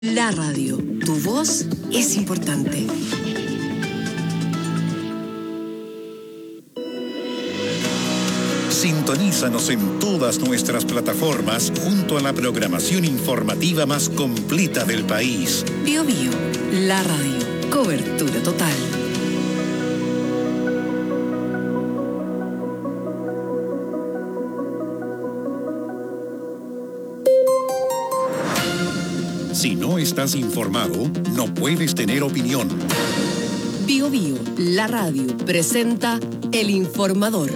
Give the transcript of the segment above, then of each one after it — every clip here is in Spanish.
La radio, tu voz es importante. Sintonízanos en todas nuestras plataformas junto a la programación informativa más completa del país. Bio Bio, la radio, cobertura total. Si no estás informado, no puedes tener opinión. Bio Bio, la radio, presenta El Informador.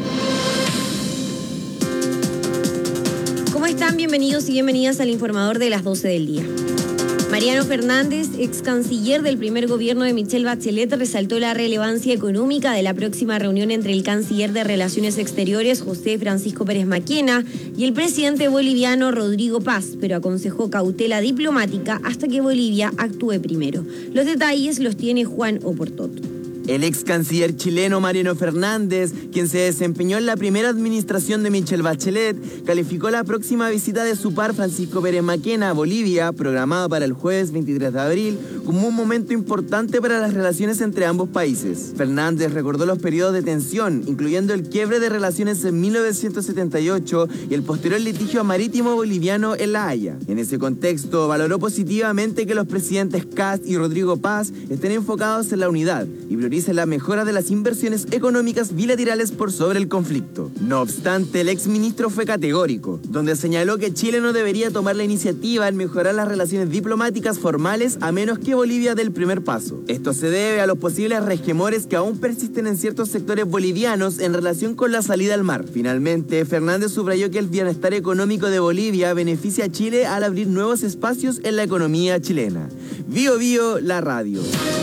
¿Cómo están? Bienvenidos y bienvenidas al Informador de las 12 del día. Mariano Fernández, ex canciller del primer gobierno de Michelle Bachelet, resaltó la relevancia económica de la próxima reunión entre el canciller de Relaciones Exteriores, José Francisco Pérez Maquena, y el presidente boliviano Rodrigo Paz, pero aconsejó cautela diplomática hasta que Bolivia actúe primero. Los detalles los tiene Juan Oportot. El ex canciller chileno Mariano Fernández, quien se desempeñó en la primera administración de Michelle Bachelet, calificó la próxima visita de su par Francisco Pérez Maquena a Bolivia, programada para el jueves 23 de abril, como un momento importante para las relaciones entre ambos países. Fernández recordó los periodos de tensión, incluyendo el quiebre de relaciones en 1978 y el posterior litigio marítimo boliviano en La Haya. En ese contexto, valoró positivamente que los presidentes Kast y Rodrigo Paz estén enfocados en la unidad y prioricen la mejora de las inversiones económicas bilaterales por sobre el conflicto. No obstante, el exministro fue categórico, donde señaló que Chile no debería tomar la iniciativa en mejorar las relaciones diplomáticas formales a menos que Bolivia dé el primer paso. Esto se debe a los posibles resquemores que aún persisten en ciertos sectores bolivianos en relación con la salida al mar. Finalmente, Fernández subrayó que el bienestar económico de Bolivia beneficia a Chile al abrir nuevos espacios en la economía chilena. Bio Bio, la radio.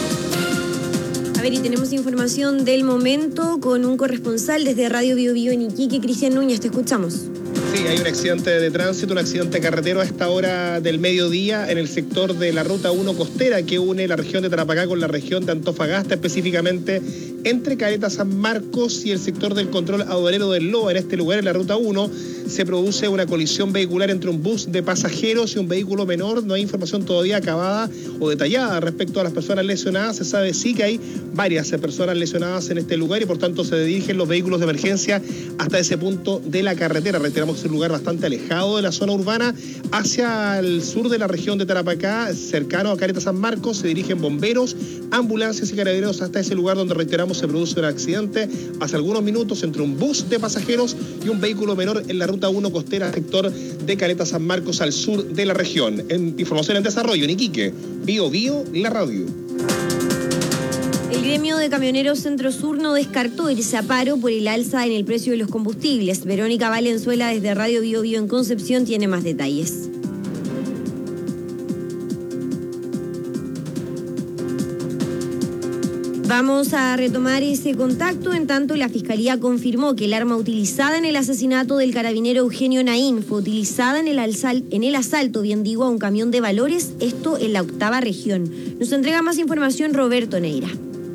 A ver, y tenemos información del momento con un corresponsal desde Radio Bio Bio en Iquique, Cristian Núñez, te escuchamos. Sí, hay un accidente de tránsito, un accidente carretero a esta hora del mediodía en el sector de la Ruta 1 costera que une la región de Tarapacá con la región de Antofagasta, específicamente entre Caleta San Marcos y el sector del control aduanero del Loa. En este lugar, en la Ruta 1, se produce una colisión vehicular entre un bus de pasajeros y un vehículo menor. No hay información todavía acabada o detallada respecto a las personas lesionadas. Se sabe sí que hay varias personas lesionadas en este lugar y por tanto se dirigen los vehículos de emergencia hasta ese punto de la carretera. Reiteramos que es un lugar bastante alejado de la zona urbana, hacia el sur de la región de Tarapacá, cercano a Caleta San Marcos. Se dirigen bomberos, ambulancias y carabineros hasta ese lugar donde, reiteramos, se produce un accidente hace algunos minutos entre un bus de pasajeros y un vehículo menor en la Ruta 1 costera, sector de Caleta San Marcos, al sur de la región. En información en desarrollo, en Iquique, Bio Bio, la radio. El gremio de camioneros Centro Sur no descartó irse a paro por el alza en el precio de los combustibles. Verónica Valenzuela desde Radio Bio Bio en Concepción tiene más detalles. Vamos a retomar ese contacto. En tanto, la Fiscalía confirmó que el arma utilizada en el asesinato del carabinero Eugenio Naín fue utilizada en el asalto, a un camión de valores, esto en la 8ª región. Nos entrega más información Roberto Neira.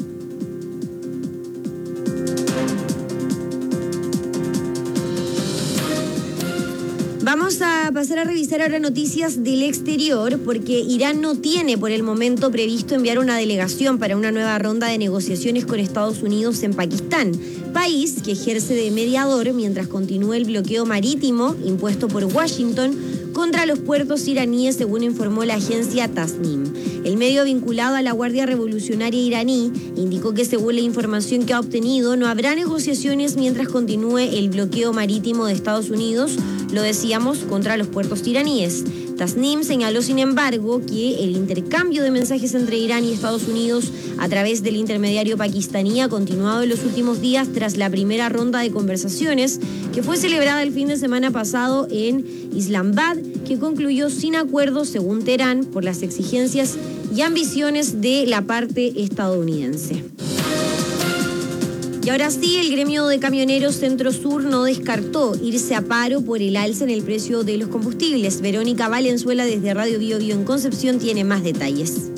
Vamos a pasar a revisar ahora noticias del exterior, porque Irán no tiene por el momento previsto enviar una delegación para una nueva ronda de negociaciones con Estados Unidos en Pakistán, país que ejerce de mediador mientras continúe el bloqueo marítimo impuesto por Washington contra los puertos iraníes, según informó la agencia Tasnim. El medio vinculado a la Guardia Revolucionaria iraní indicó que, según la información que ha obtenido, no habrá negociaciones mientras continúe el bloqueo marítimo de Estados Unidos, lo decíamos, contra los puertos iraníes. Tasnim señaló, sin embargo, que el intercambio de mensajes entre Irán y Estados Unidos a través del intermediario pakistaní ha continuado en los últimos días tras la primera ronda de conversaciones que fue celebrada el fin de semana pasado en Islamabad, que concluyó sin acuerdo, según Teherán, por las exigencias y ambiciones de la parte estadounidense. Y ahora sí, el gremio de camioneros Centro Sur no descartó irse a paro por el alza en el precio de los combustibles. Verónica Valenzuela desde Radio Bio Bio en Concepción tiene más detalles.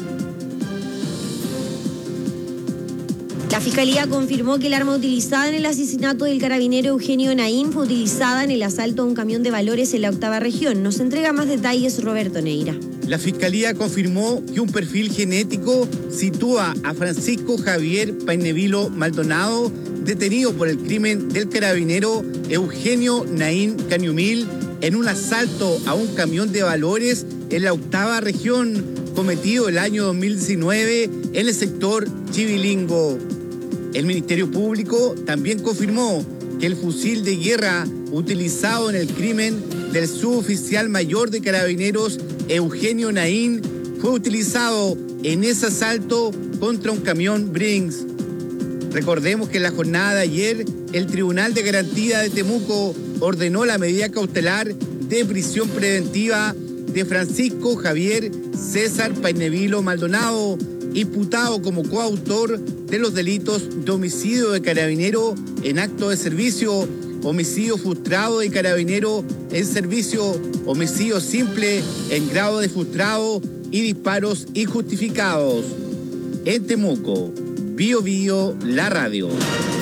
La Fiscalía confirmó que el arma utilizada en el asesinato del carabinero Eugenio Naín fue utilizada en el asalto a un camión de valores en la 8ª región. Nos entrega más detalles Roberto Neira. La Fiscalía confirmó que un perfil genético sitúa a Francisco Javier Painevilo Maldonado, detenido por el crimen del carabinero Eugenio Naín Cañumil en un asalto a un camión de valores en la 8ª región, cometido el año 2019 en el sector Chivilingo. El Ministerio Público también confirmó que el fusil de guerra utilizado en el crimen del suboficial mayor de carabineros Eugenio Naín fue utilizado en ese asalto contra un camión Brinks. Recordemos que en la jornada de ayer el Tribunal de Garantía de Temuco ordenó la medida cautelar de prisión preventiva de Francisco Javier César Painevilo Maldonado, imputado como coautor de los delitos de homicidio de carabinero en acto de servicio, homicidio frustrado de carabinero en servicio, homicidio simple en grado de frustrado y disparos injustificados. En Temuco, Bío Bío, la radio.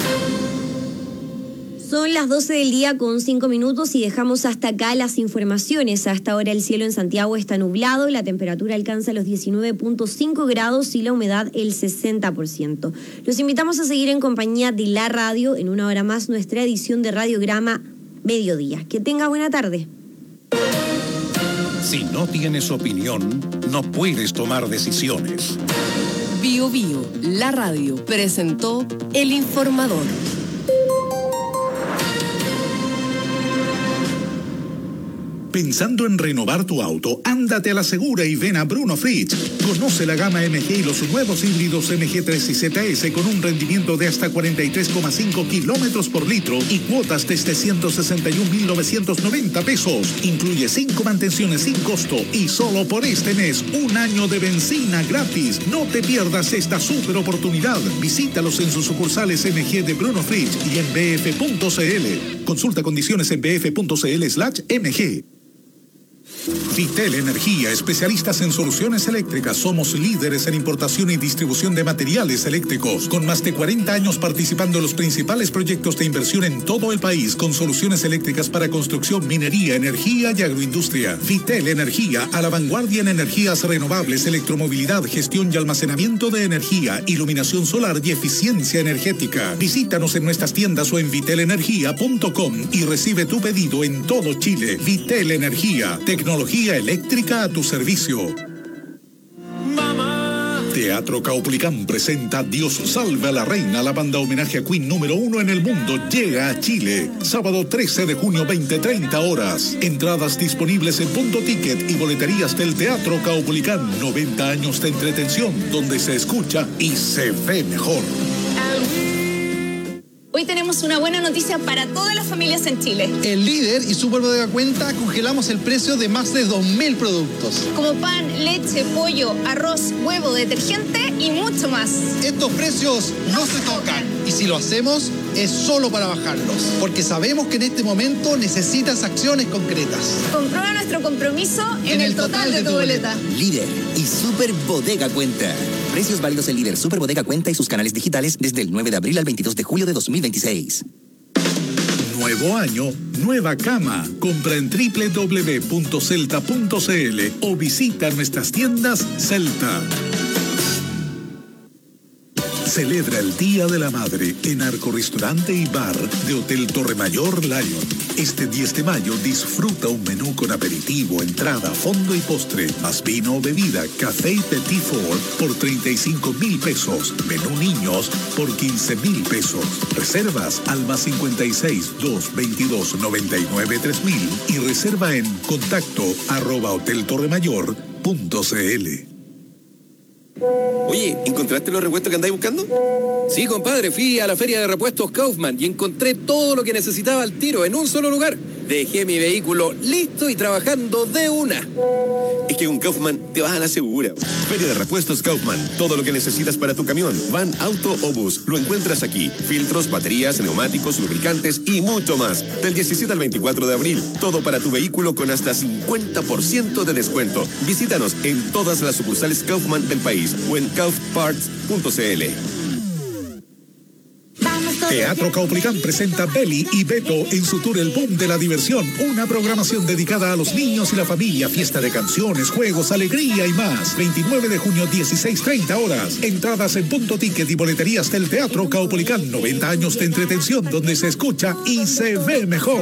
Son las 12 del día con 5 minutos y dejamos hasta acá las informaciones. Hasta ahora el cielo en Santiago está nublado, la temperatura alcanza los 19.5 grados y la humedad el 60%. Los invitamos a seguir en compañía de la radio en una hora más nuestra edición de Radiograma Mediodía. Que tenga buena tarde. Si no tienes opinión, no puedes tomar decisiones. Bío Bío, la radio, presentó El Informador. Pensando en renovar tu auto, ándate a la segura y ven a Bruno Fritz. Conoce la gama MG y los nuevos híbridos MG3 y ZS con un rendimiento de hasta 43,5 kilómetros por litro y cuotas desde 161.990 pesos. Incluye 5 mantenciones sin costo y solo por este mes, 1 año de benzina gratis. No te pierdas esta super oportunidad. Visítalos en sus sucursales MG de Bruno Fritz y en bf.cl. Consulta condiciones en bf.cl/MG. Vitel Energía, especialistas en soluciones eléctricas. Somos líderes en importación y distribución de materiales eléctricos, con más de 40 años participando en los principales proyectos de inversión en todo el país, con soluciones eléctricas para construcción, minería, energía y agroindustria. Vitel Energía, a la vanguardia en energías renovables, electromovilidad, gestión y almacenamiento de energía, iluminación solar y eficiencia energética. Visítanos en nuestras tiendas o en vitelenergia.com y recibe tu pedido en todo Chile. Vitel Energía, tecnología eléctrica a tu servicio. Teatro Caupolicán presenta Dios salve a la reina, la banda homenaje a Queen número 1 en el mundo, llega a Chile. Sábado 13 de junio, 20:30 horas. Entradas disponibles en Punto Ticket y boleterías del Teatro Caupolicán. 90 años de entretención, donde se escucha y se ve mejor. Hoy tenemos una buena noticia para todas las familias en Chile. En Líder y Super Bodega Cuenta congelamos el precio de más de 2.000 productos. Como pan, leche, pollo, arroz, huevo, detergente y mucho más. Estos precios no se tocan. Y si lo hacemos, es solo para bajarlos. Porque sabemos que en este momento necesitas acciones concretas. Comprueba nuestro compromiso en el total de tu boleta. Líder y Super Bodega Cuenta. Precios válidos en Líder, Super Bodega Cuenta y sus canales digitales desde el 9 de abril al 22 de julio de 2026. Nuevo año, nueva cama. Compra en www.celta.cl o visita nuestras tiendas Celta. Celebra el Día de la Madre en Arco Restaurante y Bar de Hotel Torremayor Lion. Este 10 de mayo disfruta un menú con aperitivo, entrada, fondo y postre, más vino o bebida, café y petit four por 35.000 pesos. Menú niños por 15.000 pesos. Reservas al +56 222 99 3000 y reserva en contacto@hoteltorremayor.cl. Oye, ¿encontraste los repuestos que andáis buscando? Sí, compadre, fui a la feria de repuestos Kaufman y encontré todo lo que necesitaba al tiro en un solo lugar. Dejé mi vehículo listo y trabajando de una. Es que con Kaufman te vas a la segura. Feria de repuestos Kaufman. Todo lo que necesitas para tu camión, van, auto o bus, lo encuentras aquí. Filtros, baterías, neumáticos, lubricantes y mucho más. Del 17 al 24 de abril. Todo para tu vehículo con hasta 50% de descuento. Visítanos en todas las sucursales Kaufman del país o en kaufparts.cl. Vamos Teatro Caupolicán presenta Beli y Beto en su tour El Boom de la Diversión, una programación dedicada a los niños y la familia, fiesta de canciones, juegos, alegría y más. 29 de junio, 16:30 horas. Entradas en Punto Ticket y boleterías del Teatro Caupolicán. 90 años de entretención donde se escucha y se ve mejor.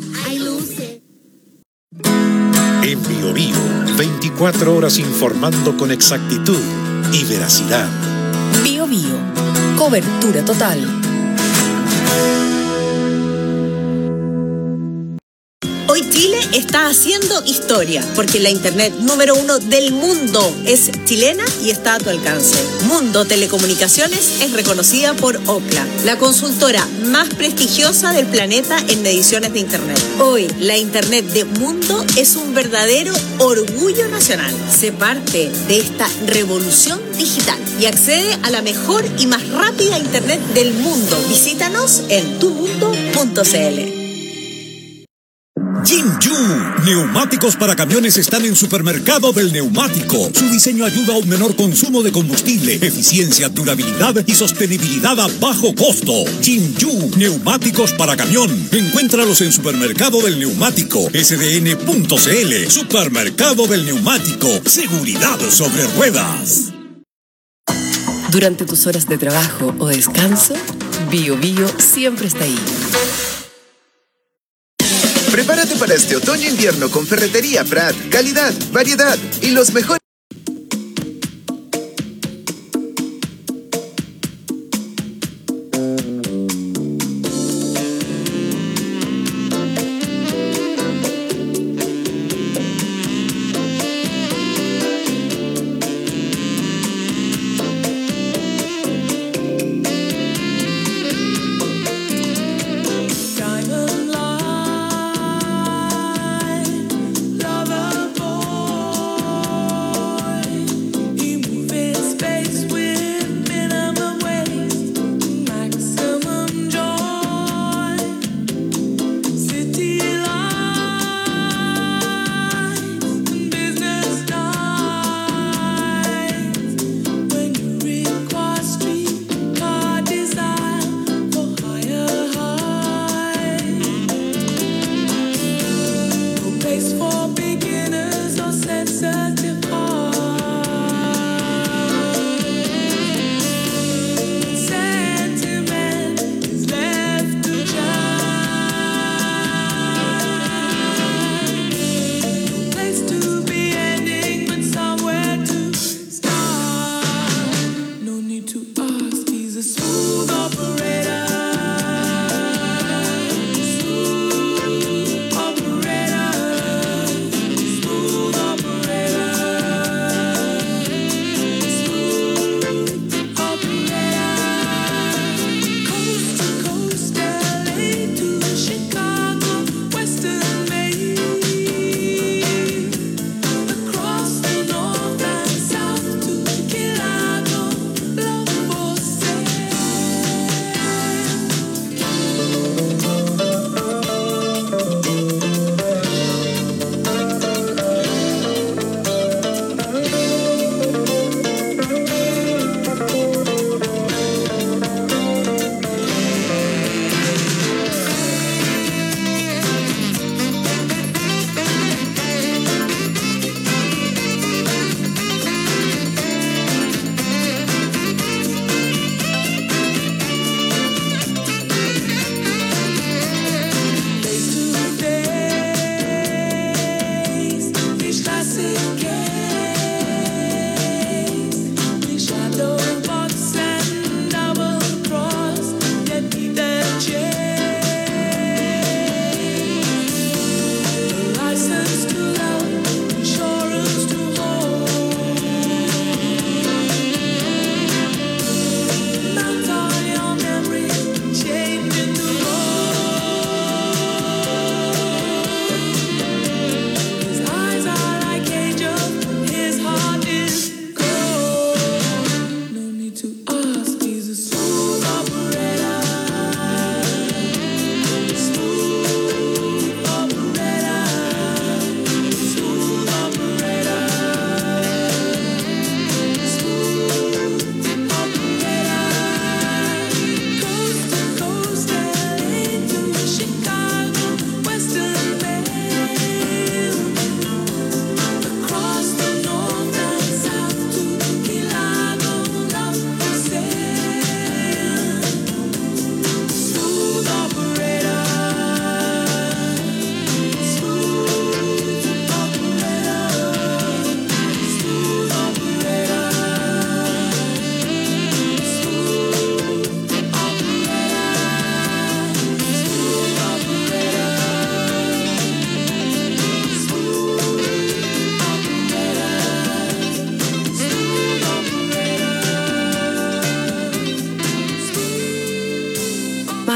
En Bio Bio, 24 horas informando con exactitud y veracidad. Bio Bio, cobertura total. Hoy Chile está haciendo historia porque la internet número 1 del mundo es chilena y está a tu alcance. Mundo Telecomunicaciones es reconocida por Ookla, la consultora más prestigiosa del planeta en mediciones de internet. Hoy la internet de Mundo es un verdadero orgullo nacional. Sé parte de esta revolución digital y accede a la mejor y más rápida internet del mundo. Visítanos en tumundo.cl. Jinju, neumáticos para camiones están en Supermercado del Neumático. Su diseño ayuda a un menor consumo de combustible, eficiencia, durabilidad y sostenibilidad a bajo costo. Jinju, neumáticos para camión. Encuéntralos en Supermercado del Neumático, sdn.cl. Supermercado del Neumático, seguridad sobre ruedas. Durante tus horas de trabajo o descanso, Bio Bio siempre está ahí. Prepárate para este otoño-invierno con Ferretería Prat. Calidad, variedad y los mejores.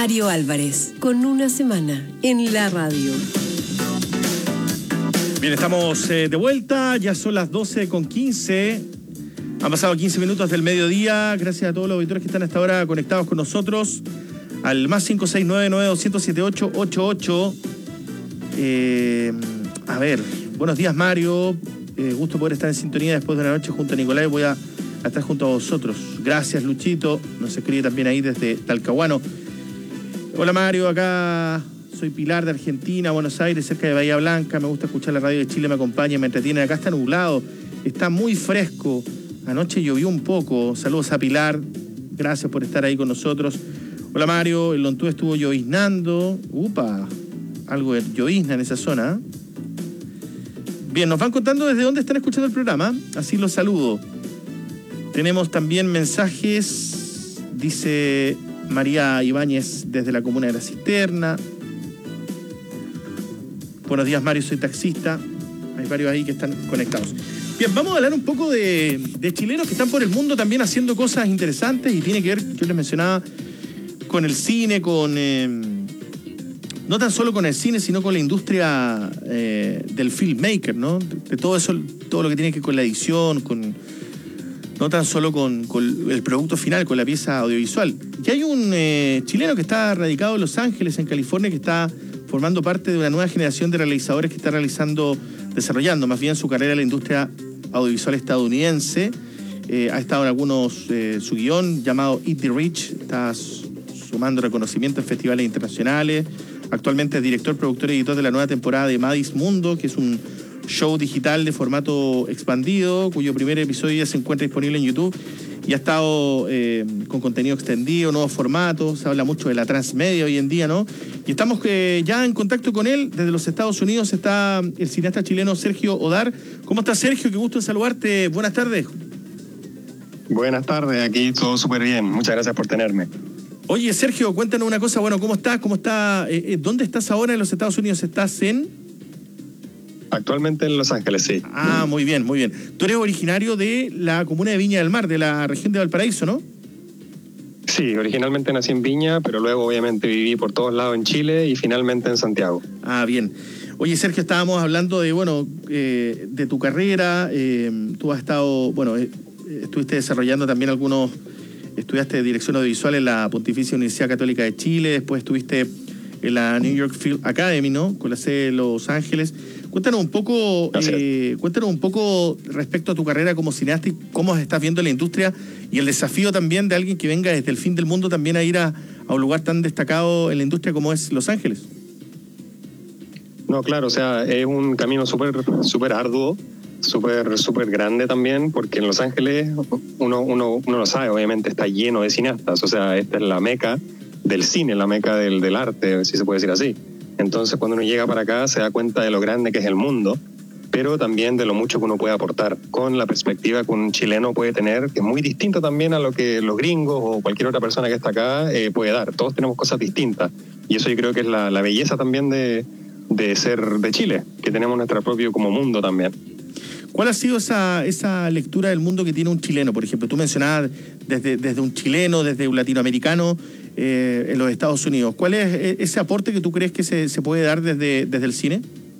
Mario Álvarez, con una semana en la radio. Bien, estamos de vuelta, ya son las 12:15. Han pasado 15 minutos del mediodía. Gracias a todos los auditores que están hasta ahora conectados con nosotros. Al más 569-9200-7888. A ver, buenos días, Mario. Gusto poder estar en sintonía después de una noche junto a Nicolás. Voy a estar junto a vosotros. Gracias, Luchito. Nos escribe también ahí desde Talcahuano. Hola, Mario. Acá soy Pilar de Argentina, Buenos Aires, cerca de Bahía Blanca. Me gusta escuchar la radio de Chile, me acompaña, me entretiene. Acá está nublado, está muy fresco. Anoche llovió un poco. Saludos a Pilar. Gracias por estar ahí con nosotros. Hola, Mario. El Lontú estuvo lloviznando. Upa, algo de llovizna en esa zona. Bien, nos van contando desde dónde están escuchando el programa. Así los saludo. Tenemos también mensajes. Dice María Ibáñez desde la comuna de La Cisterna. Buenos días, Mario, soy taxista. Hay varios ahí que están conectados. Bien, vamos a hablar un poco de chilenos que están por el mundo también haciendo cosas interesantes y tiene que ver, yo les mencionaba, con el cine, con no tan solo con el cine, sino con la industria del filmmaker, ¿no? De todo eso, todo lo que tiene que ver con la edición, no tan solo con el producto final, con la pieza audiovisual. Y hay un chileno que está radicado en Los Ángeles, en California, que está formando parte de una nueva generación de realizadores que está desarrollando más bien su carrera en la industria audiovisual estadounidense. Ha estado en algunos, su guión llamado Eat the Rich, está sumando reconocimiento en festivales internacionales. Actualmente es director, productor y editor de la nueva temporada de Madis Mundo, que es un show digital de formato expandido, cuyo primer episodio ya se encuentra disponible en YouTube y ha estado con contenido extendido, nuevos formatos. Se habla mucho de la transmedia hoy en día, ¿no? Y estamos ya en contacto con él. Desde los Estados Unidos está el cineasta chileno Sergio Odar. ¿Cómo estás, Sergio? Qué gusto en saludarte. Buenas tardes. Buenas tardes, aquí todo súper bien. Muchas gracias por tenerme. Oye, Sergio, cuéntanos una cosa. Bueno, ¿cómo estás? ¿Dónde estás ahora en los Estados Unidos? ¿Estás Actualmente en Los Ángeles, sí. Ah, muy bien, muy bien. Tú eres originario de la comuna de Viña del Mar, de la región de Valparaíso, ¿no? Sí, originalmente nací en Viña, pero luego obviamente viví por todos lados en Chile y finalmente en Santiago. Ah, bien. Oye, Sergio, estábamos hablando de tu carrera. Tú has estado, estuviste desarrollando también estudiaste dirección audiovisual en la Pontificia Universidad Católica de Chile, después estuviste en la New York Film Academy, ¿no? Con la sede de Los Ángeles. Cuéntanos un poco respecto a tu carrera como cineasta y cómo estás viendo la industria y el desafío también de alguien que venga desde el fin del mundo también a ir a un lugar tan destacado en la industria como es Los Ángeles. No, claro, o sea, es un camino súper arduo, súper grande también, porque en Los Ángeles uno lo sabe, obviamente está lleno de cineastas, o sea, esta es la meca del cine, la meca del arte, si se puede decir así. Entonces, cuando uno llega para acá, se da cuenta de lo grande que es el mundo, pero también de lo mucho que uno puede aportar, con la perspectiva que un chileno puede tener, que es muy distinto también a lo que los gringos o cualquier otra persona que está acá puede dar. Todos tenemos cosas distintas, y eso yo creo que es la belleza también de ser de Chile, que tenemos nuestro propio como mundo también. ¿Cuál ha sido esa lectura del mundo que tiene un chileno? Por ejemplo, tú mencionabas desde un chileno, desde un latinoamericano en los Estados Unidos. ¿Cuál es ese aporte que tú crees que se puede dar desde el cine?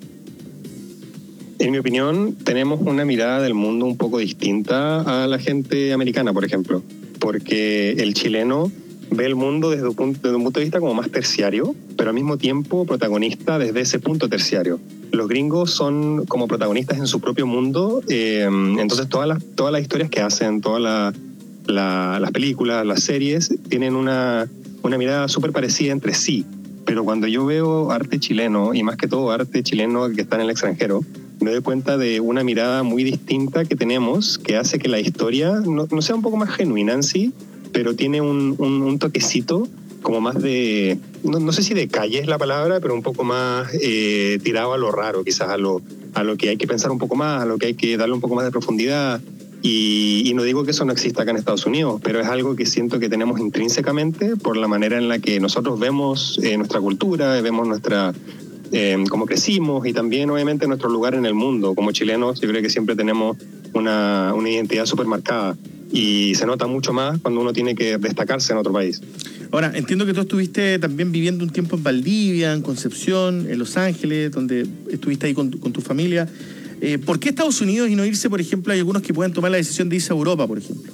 En mi opinión, tenemos una mirada del mundo un poco distinta a la gente americana, por ejemplo, porque el chileno ve el mundo desde un punto de vista como más terciario, pero al mismo tiempo protagonista desde ese punto terciario. Los gringos son como protagonistas en su propio mundo, entonces todas las historias que hacen, todas las películas, las series, tienen una mirada súper parecida entre sí. Pero cuando yo veo arte chileno, y más que todo arte chileno que está en el extranjero, me doy cuenta de una mirada muy distinta que tenemos, que hace que la historia no sea un poco más genuina en sí, pero tiene un toquecito como más de, no sé si de calle es la palabra, pero un poco más tirado a lo raro, quizás a lo que hay que pensar un poco más, a lo que hay que darle un poco más de profundidad. Y no digo que eso no exista acá en Estados Unidos, pero es algo que siento que tenemos intrínsecamente por la manera en la que nosotros vemos nuestra cultura, vemos cómo crecimos y también obviamente nuestro lugar en el mundo. Como chilenos yo creo que siempre tenemos una identidad súper marcada y se nota mucho más cuando uno tiene que destacarse en otro país. Ahora, entiendo que tú estuviste también viviendo un tiempo en Valdivia, en Concepción, en Los Ángeles, donde estuviste ahí con tu familia. ¿Por qué Estados Unidos y no irse, por ejemplo, hay algunos que pueden tomar la decisión de irse a Europa, por ejemplo?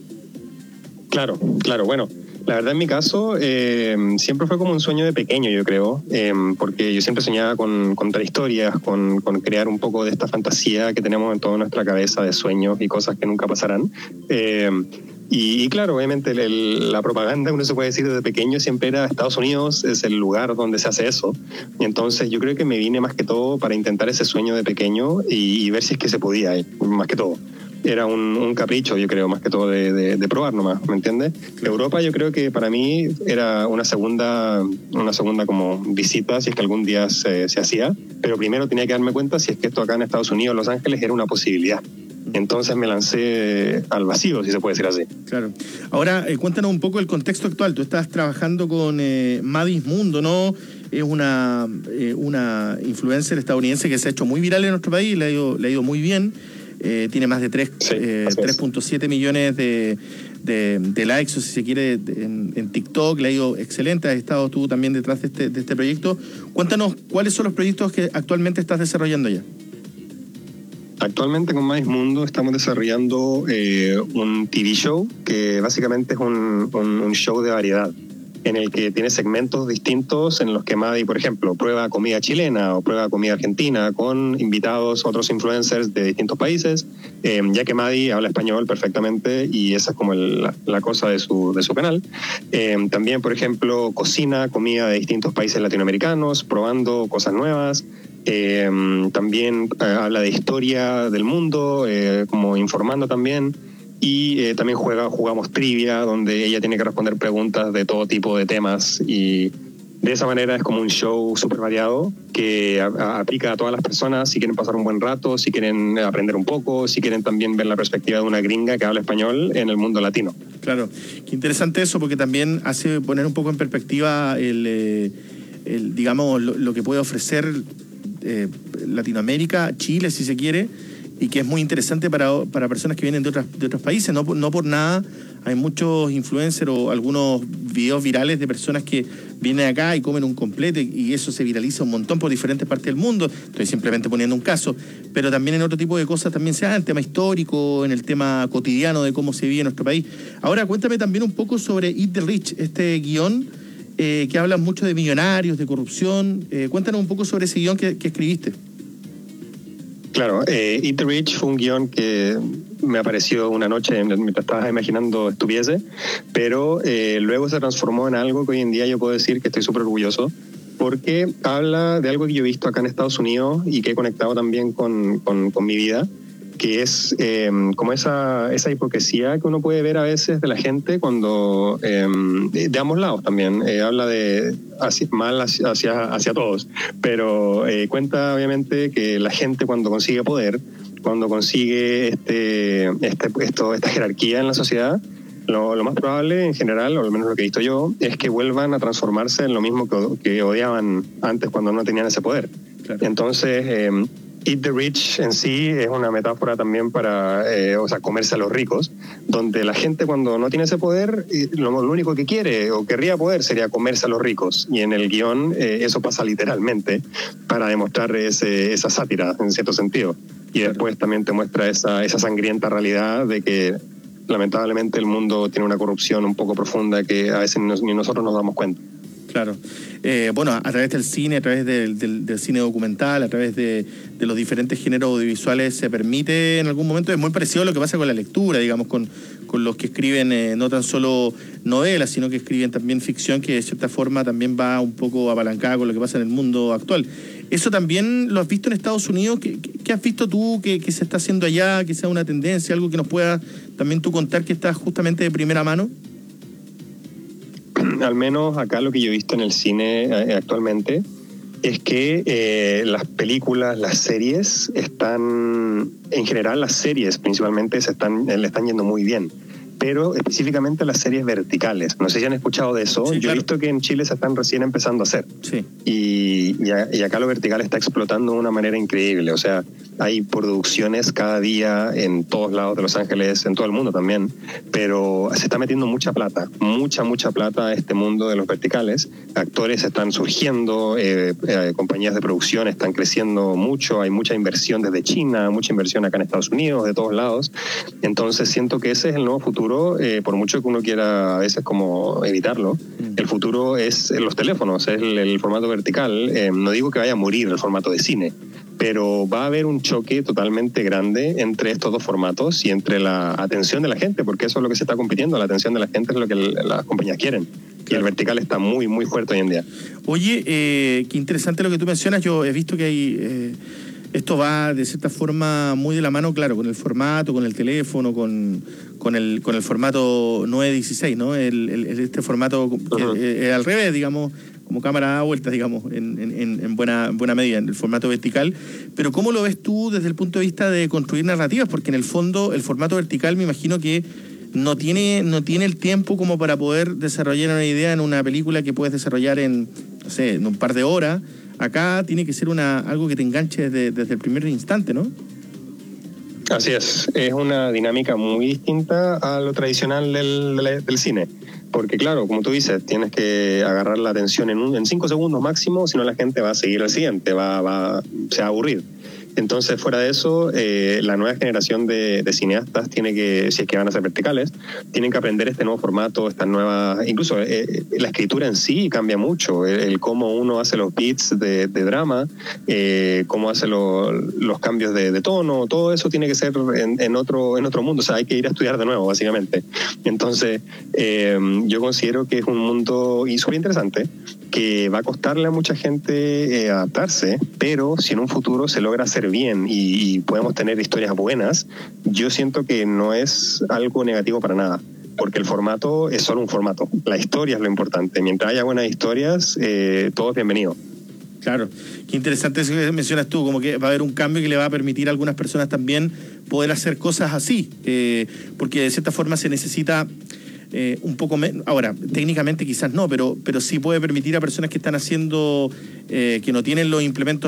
Claro, bueno, la verdad en mi caso siempre fue como un sueño de pequeño, yo creo, porque yo siempre soñaba con contar historias, con crear un poco de esta fantasía que tenemos en toda nuestra cabeza de sueños y cosas que nunca pasarán. Y claro, obviamente la propaganda, uno se puede decir desde pequeño, siempre era Estados Unidos es el lugar donde se hace eso. Y entonces yo creo que me vine más que todo para intentar ese sueño de pequeño y ver si es que se podía, más que todo. Era un capricho, yo creo, más que todo de probar nomás, ¿me entiendes? Europa yo creo que para mí era una segunda como visita, si es que algún día se hacía, pero primero tenía que darme cuenta si es que esto acá en Estados Unidos, Los Ángeles, era una posibilidad. Entonces me lancé al vacío, si se puede decir así. Claro. Ahora, cuéntanos un poco el contexto actual. Tú estás trabajando con Madis Mundo, ¿no? Es una influencer estadounidense que se ha hecho muy viral en nuestro país, le ha ido muy bien. Tiene más de 3.7 millones de likes, o si se quiere, en TikTok. Le ha ido excelente. Has estado tú también detrás de este proyecto. Cuéntanos, ¿cuáles son los proyectos que actualmente estás desarrollando ya? Actualmente con Madis Mundo estamos desarrollando un TV show que básicamente es un show de variedad, en el que tiene segmentos distintos en los que Madi, por ejemplo, prueba comida chilena o prueba comida argentina con invitados, otros influencers de distintos países, ya que Madi habla español perfectamente y esa es como la cosa de su canal. También, por ejemplo, cocina comida de distintos países latinoamericanos, probando cosas nuevas. También habla de historia del mundo, como informando también. Y también jugamos trivia, donde ella tiene que responder preguntas de todo tipo de temas, y de esa manera es como un show súper variado que aplica a todas las personas si quieren pasar un buen rato, si quieren aprender un poco, si quieren también ver la perspectiva de una gringa que habla español en el mundo latino. Claro, qué interesante eso, porque también hace poner un poco en perspectiva digamos, lo que puede ofrecer Latinoamérica, Chile, si se quiere, y que es muy interesante para personas que vienen de otros países. No por nada hay muchos influencers o algunos videos virales de personas que vienen acá y comen un completo, y eso se viraliza un montón por diferentes partes del mundo. Estoy simplemente poniendo un caso, pero también en otro tipo de cosas también se da, en el tema histórico, en el tema cotidiano de cómo se vive en nuestro país. Ahora cuéntame también un poco sobre Eat the Rich, este guión que habla mucho de millonarios, de corrupción. Cuéntanos un poco sobre ese guión que escribiste. Claro, Eat the Rich fue un guión que me apareció una noche mientras estaba imaginando estupideces, pero luego se transformó en algo que hoy en día yo puedo decir que estoy súper orgulloso, porque habla de algo que yo he visto acá en Estados Unidos y que he conectado también con mi vida, que es como esa hipocresía que uno puede ver a veces de la gente cuando, de ambos lados también, habla de mal hacia todos, pero cuenta obviamente que la gente cuando consigue poder, cuando consigue esta jerarquía en la sociedad, lo más probable en general, o al menos lo que he visto yo, es que vuelvan a transformarse en lo mismo que odiaban antes cuando no tenían ese poder. Claro. Entonces, Eat the Rich en sí es una metáfora también para comerse a los ricos, donde la gente cuando no tiene ese poder, lo único que quiere o querría poder sería comerse a los ricos, y en el guión eso pasa literalmente para demostrar esa sátira en cierto sentido, y después también te muestra esa sangrienta realidad de que lamentablemente el mundo tiene una corrupción un poco profunda que a veces ni nosotros nos damos cuenta. Claro. Bueno, a través del cine, a través del cine documental, a través de los diferentes géneros audiovisuales se permite en algún momento, es muy parecido a lo que pasa con la lectura, digamos, con los que escriben no tan solo novelas, sino que escriben también ficción, que de cierta forma también va un poco apalancada con lo que pasa en el mundo actual. ¿Eso también lo has visto en Estados Unidos? ¿Qué has visto tú que se está haciendo allá, que sea una tendencia, algo que nos pueda también tú contar que estás justamente de primera mano? Al menos acá lo que yo he visto en el cine actualmente es que las películas, las series están, en general las series principalmente le están yendo muy bien, pero específicamente las series verticales. No sé si han escuchado de eso. Sí, yo he visto que en Chile se están recién empezando a hacer. Sí. Y acá lo vertical está explotando de una manera increíble. O sea, hay producciones cada día en todos lados de Los Ángeles, en todo el mundo también, pero se está metiendo mucha plata a este mundo de los verticales. Actores están surgiendo, compañías de producción están creciendo mucho, hay mucha inversión desde China, mucha inversión acá en Estados Unidos, de todos lados. Entonces siento que ese es el nuevo futuro, por mucho que uno quiera a veces como evitarlo. El futuro es los teléfonos, es el formato vertical. No digo que vaya a morir el formato de cine, pero va a haber un choque totalmente grande entre estos dos formatos y entre la atención de la gente, porque eso es lo que se está compitiendo. La atención de la gente es lo que las compañías quieren. Y el vertical está muy, muy fuerte hoy en día. Oye, qué interesante lo que tú mencionas. Yo he visto que hay... esto va de cierta forma muy de la mano, claro, con el formato, con el teléfono, con el formato 9:16, ¿no? Este formato al revés, digamos, como cámara a vueltas, digamos, en buena medida, en el formato vertical. Pero ¿cómo lo ves tú desde el punto de vista de construir narrativas? Porque en el fondo el formato vertical me imagino que no tiene el tiempo como para poder desarrollar una idea en una película que puedes desarrollar en un par de horas. Acá tiene que ser algo que te enganche desde el primer instante, ¿no? Así es una dinámica muy distinta a lo tradicional del cine. Porque claro, como tú dices, tienes que agarrar la atención en 5 segundos máximo, si no la gente va a seguir al siguiente, se va a aburrir. Entonces, fuera de eso, la nueva generación de cineastas tiene que, si es que van a ser verticales, tienen que aprender este nuevo formato, estas nuevas... Incluso la escritura en sí cambia mucho, el cómo uno hace los beats de drama, cómo hace los cambios de tono, todo eso tiene que ser en otro mundo, o sea, hay que ir a estudiar de nuevo, básicamente. Entonces, yo considero que es un mundo súper interesante, que va a costarle a mucha gente adaptarse, pero si en un futuro se logra hacer bien y podemos tener historias buenas, yo siento que no es algo negativo para nada, porque el formato es solo un formato, la historia es lo importante. Mientras haya buenas historias, todo es bienvenido. Claro, qué interesante eso que mencionas tú, como que va a haber un cambio que le va a permitir a algunas personas también poder hacer cosas así, porque de cierta forma se necesita un poco menos. Ahora, técnicamente quizás no, pero sí puede permitir a personas que están haciendo, que no tienen los implementos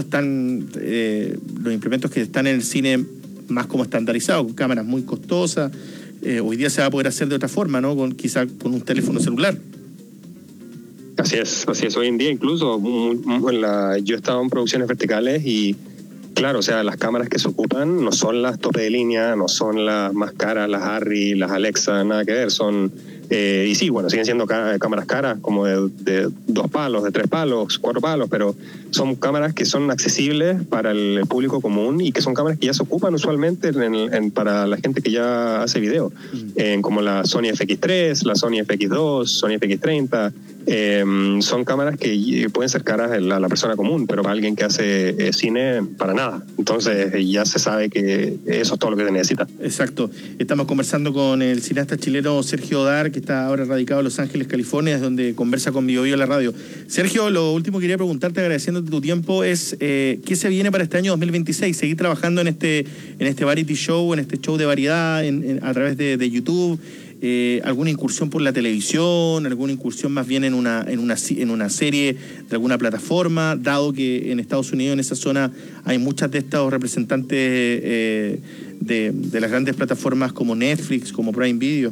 que están en el cine más como estandarizados, con cámaras muy costosas. Hoy día se va a poder hacer de otra forma, ¿no? Quizás con un teléfono celular. Así es. Hoy en día incluso yo he estado en producciones verticales y claro, o sea, las cámaras que se ocupan no son las tope de línea, no son las más caras, las Arri, las Alexa, nada que ver, son... y sí, bueno, siguen siendo cámaras caras, como de 2 palos, de 3 palos, 4 palos, pero son cámaras que son accesibles para el público común y que son cámaras que ya se ocupan usualmente para la gente que ya hace video, como la Sony FX3, la Sony FX2, Sony FX30. Son cámaras que pueden ser caras a la persona común, pero para alguien que hace cine, para nada. Entonces ya se sabe que eso es todo lo que se necesita. Exacto. Estamos conversando con el cineasta chileno Sergio Odar, que está ahora radicado en Los Ángeles, California, es donde conversa con Bio Bio en la radio. Sergio, lo último que quería preguntarte, agradeciéndote tu tiempo, es ¿qué se viene para este año 2026? ¿Seguir trabajando en este variety show, en este show de variedad a través de YouTube? ¿Alguna incursión por la televisión? ¿Alguna incursión más bien en una serie de alguna plataforma? Dado que en Estados Unidos, en esa zona, hay muchas de estos representantes de las grandes plataformas como Netflix, como Prime Video.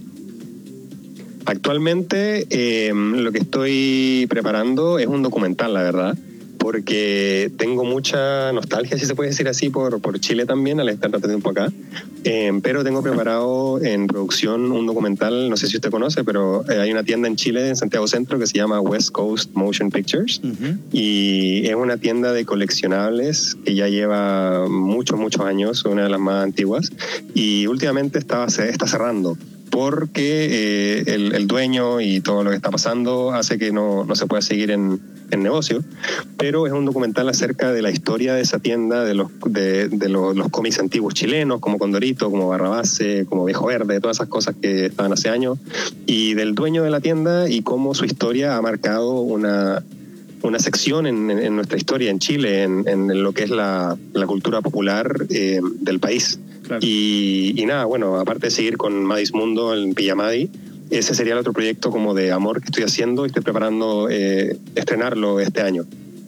Actualmente lo que estoy preparando es un documental, la verdad, porque tengo mucha nostalgia, si se puede decir así, por Chile también, al estar tanto tiempo acá. Pero tengo preparado en producción un documental, no sé si usted conoce, pero hay una tienda en Chile, en Santiago Centro, que se llama West Coast Motion Pictures. Y es una tienda de coleccionables que ya lleva muchos años, una de las más antiguas, y últimamente está cerrando, porque el dueño y todo lo que está pasando hace que no se pueda seguir en negocio, pero es un documental acerca de la historia de esa tienda, de los cómics antiguos chilenos, como Condorito, como Barrabase, como Viejo Verde, todas esas cosas que estaban hace años, y del dueño de la tienda y cómo su historia ha marcado una sección en nuestra historia en Chile, en lo que es la cultura popular del país. Claro. Y nada, bueno, aparte de seguir con Madis Mundo en Pillamadi, ese sería el otro proyecto como de amor que estoy haciendo y estoy preparando estrenarlo este año.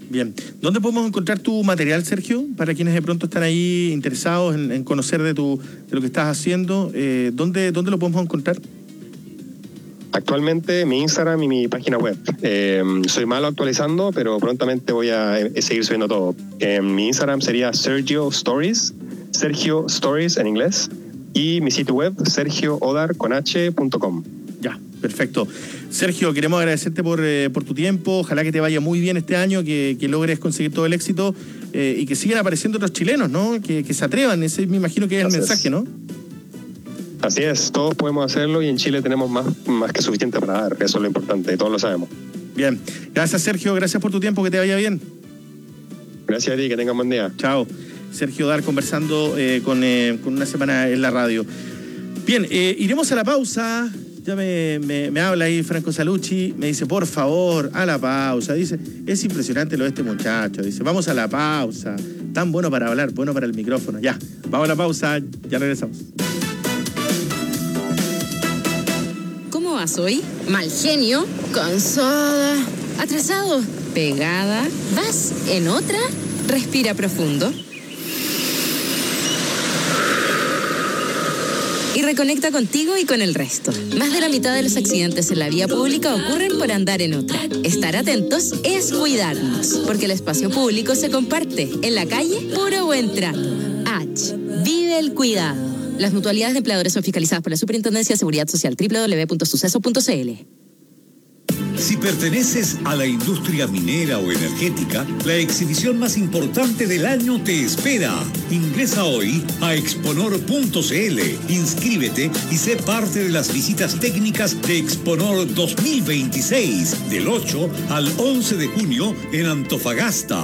Bien. ¿Dónde podemos encontrar tu material, Sergio? Para quienes de pronto están ahí interesados en conocer de lo que estás haciendo, ¿dónde lo podemos encontrar? Actualmente mi Instagram y mi página web. Soy malo actualizando, pero prontamente voy a seguir subiendo todo. Mi Instagram sería Sergio Stories en inglés, y mi sitio web sergioodarconh.com. Ya, perfecto. Sergio, queremos agradecerte por tu tiempo. Ojalá que te vaya muy bien este año, que logres conseguir todo el éxito y que sigan apareciendo otros chilenos, ¿no? Que se atrevan. Ese me imagino que es el mensaje, ¿no? Así es, todos podemos hacerlo y en Chile tenemos más que suficiente para dar. Eso es lo importante, todos lo sabemos. Bien, gracias Sergio, gracias por tu tiempo, que te vaya bien. Gracias a ti, que tengas buen día. Chao. Sergio Odar conversando con Una Semana en la Radio. Bien, iremos a la pausa. Ya me habla ahí Franco Salucci, me dice, por favor, a la pausa. Dice, es impresionante lo de este muchacho. Dice, vamos a la pausa. Tan bueno para hablar, bueno para el micrófono. Ya, vamos a la pausa, ya regresamos. ¿Cómo vas hoy? Mal genio, cansada, atrasado, pegada. ¿Vas en otra? Respira profundo. Y reconecta contigo y con el resto. Más de la mitad de los accidentes en la vía pública ocurren por andar en otra. Estar atentos es cuidarnos, porque el espacio público se comparte. En la calle, puro buen trato. H. Vive el cuidado. Las mutualidades de empleadores son fiscalizadas por la Superintendencia de Seguridad Social, www.suceso.cl. Si perteneces a la industria minera o energética, la exhibición más importante del año te espera. Ingresa hoy a exponor.cl, inscríbete y sé parte de las visitas técnicas de Exponor 2026, del 8 al 11 de junio en Antofagasta.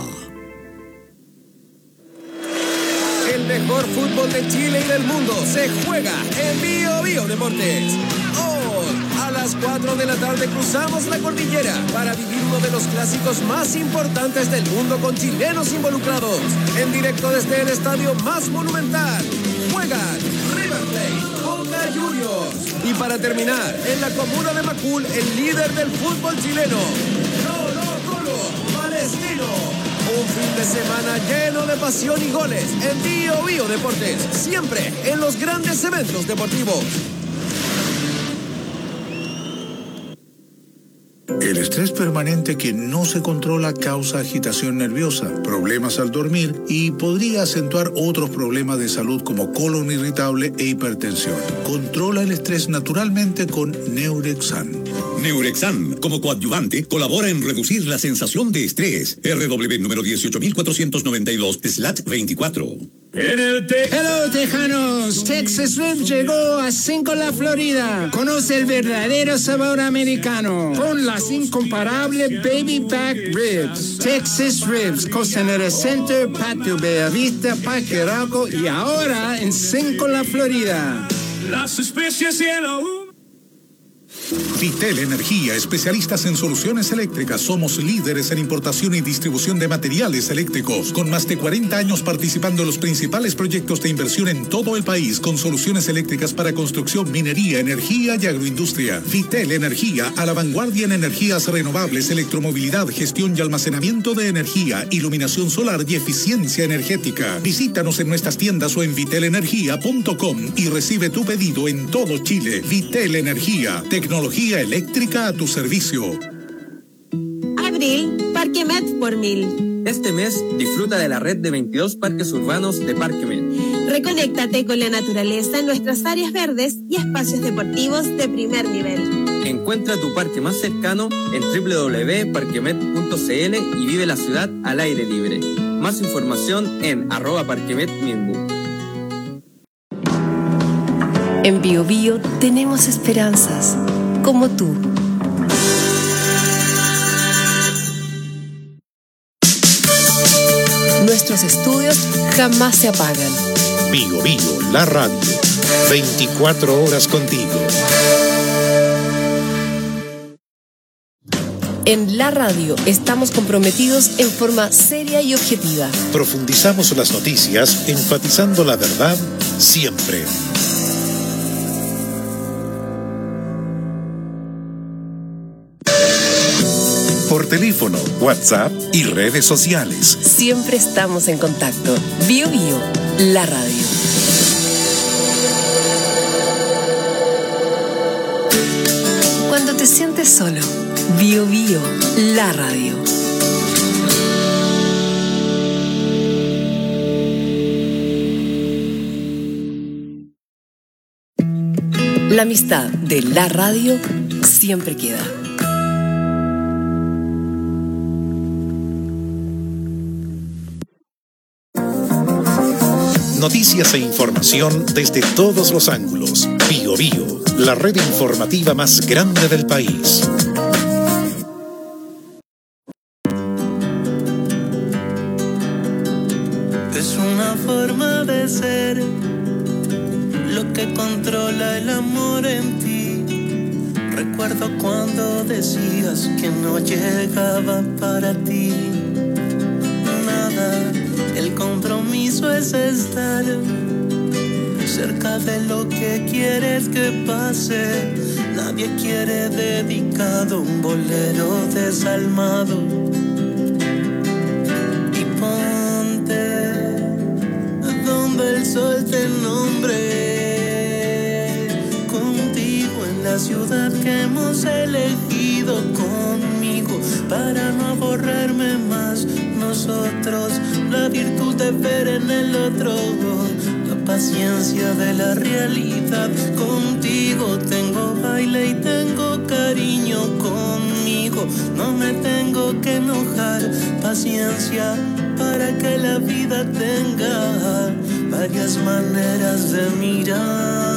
El mejor fútbol de Chile y del mundo se juega en Bio Deportes. Hoy, a las 4 de la tarde, cruzamos la cordillera para vivir uno de los clásicos más importantes del mundo con chilenos involucrados. En directo desde el estadio más monumental, juegan River Plate, Boca Juniors. Y para terminar, en la comuna de Macul, el líder del fútbol chileno, Colo-Colo, Palestino. Un fin de semana lleno de pasión y goles en Bio Deportes, siempre en los grandes eventos deportivos. El estrés permanente que no se controla causa agitación nerviosa, problemas al dormir y podría acentuar otros problemas de salud como colon irritable e hipertensión. Controla el estrés naturalmente con Neurexan. Neurexan, como coadyuvante, colabora en reducir la sensación de estrés. RW número 18492/24. Hello, tejanos. Texas Ribs llegó a Cinco-La, Florida. Conoce el verdadero sabor americano con las incomparable Baby Back Ribs. Texas Ribs, Costanera Center, Patio Bellavista, Parque Arauco y ahora en Cinco-La, Florida. Las especies y el Vitel Energía, especialistas en soluciones eléctricas. Somos líderes en importación y distribución de materiales eléctricos, con más de 40 años participando en los principales proyectos de inversión en todo el país, con soluciones eléctricas para construcción, minería, energía y agroindustria. Vitel Energía, a la vanguardia en energías renovables, electromovilidad, gestión y almacenamiento de energía, iluminación solar y eficiencia energética. Visítanos en nuestras tiendas o en vitelenergia.com y recibe tu pedido en todo Chile. Vitel Energía, tecnología eléctrica a tu servicio. Abril, Parque Met por 1000. Este mes disfruta de la red de 22 parques urbanos de Parque Met. Reconéctate con la naturaleza en nuestras áreas verdes y espacios deportivos de primer nivel. Encuentra tu parque más cercano en www.parquemet.cl y vive la ciudad al aire libre. Más información en @parquemetminbu. En Bio Bio tenemos esperanzas, como tú. Nuestros estudios jamás se apagan. Bio Bio, la radio. 24 horas contigo. En la radio estamos comprometidos en forma seria y objetiva. Profundizamos las noticias, enfatizando la verdad siempre. por teléfono, WhatsApp y redes sociales. Siempre estamos en contacto. Bio Bio, la radio. Cuando te sientes solo, Bio Bio, la radio. La amistad de la radio siempre queda. Noticias e información desde todos los ángulos. Bio Bio, la red informativa más grande del país. Es una forma de ser lo que controla el amor en ti. Recuerdo cuando decías que no llegaba para ti nada. El compromiso es estar cerca de lo que quieres que pase. Nadie quiere dedicado un bolero desalmado. Y ponte donde el sol te nombre. Contigo en la ciudad que hemos elegido, conmigo para no borrarme más. Nosotros, la virtud de ver en el otro, la paciencia de la realidad. Contigo tengo baile y tengo cariño. Conmigo no me tengo que enojar. Paciencia para que la vida tenga varias maneras de mirar.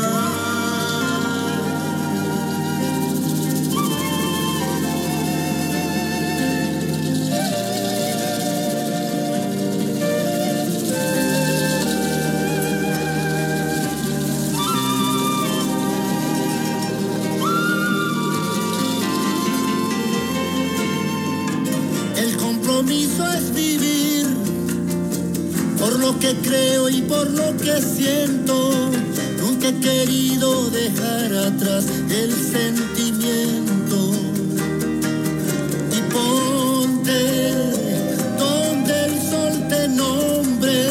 Es vivir por lo que creo y por lo que siento. Nunca he querido dejar atrás el sentimiento. Y ponte donde el sol te nombre.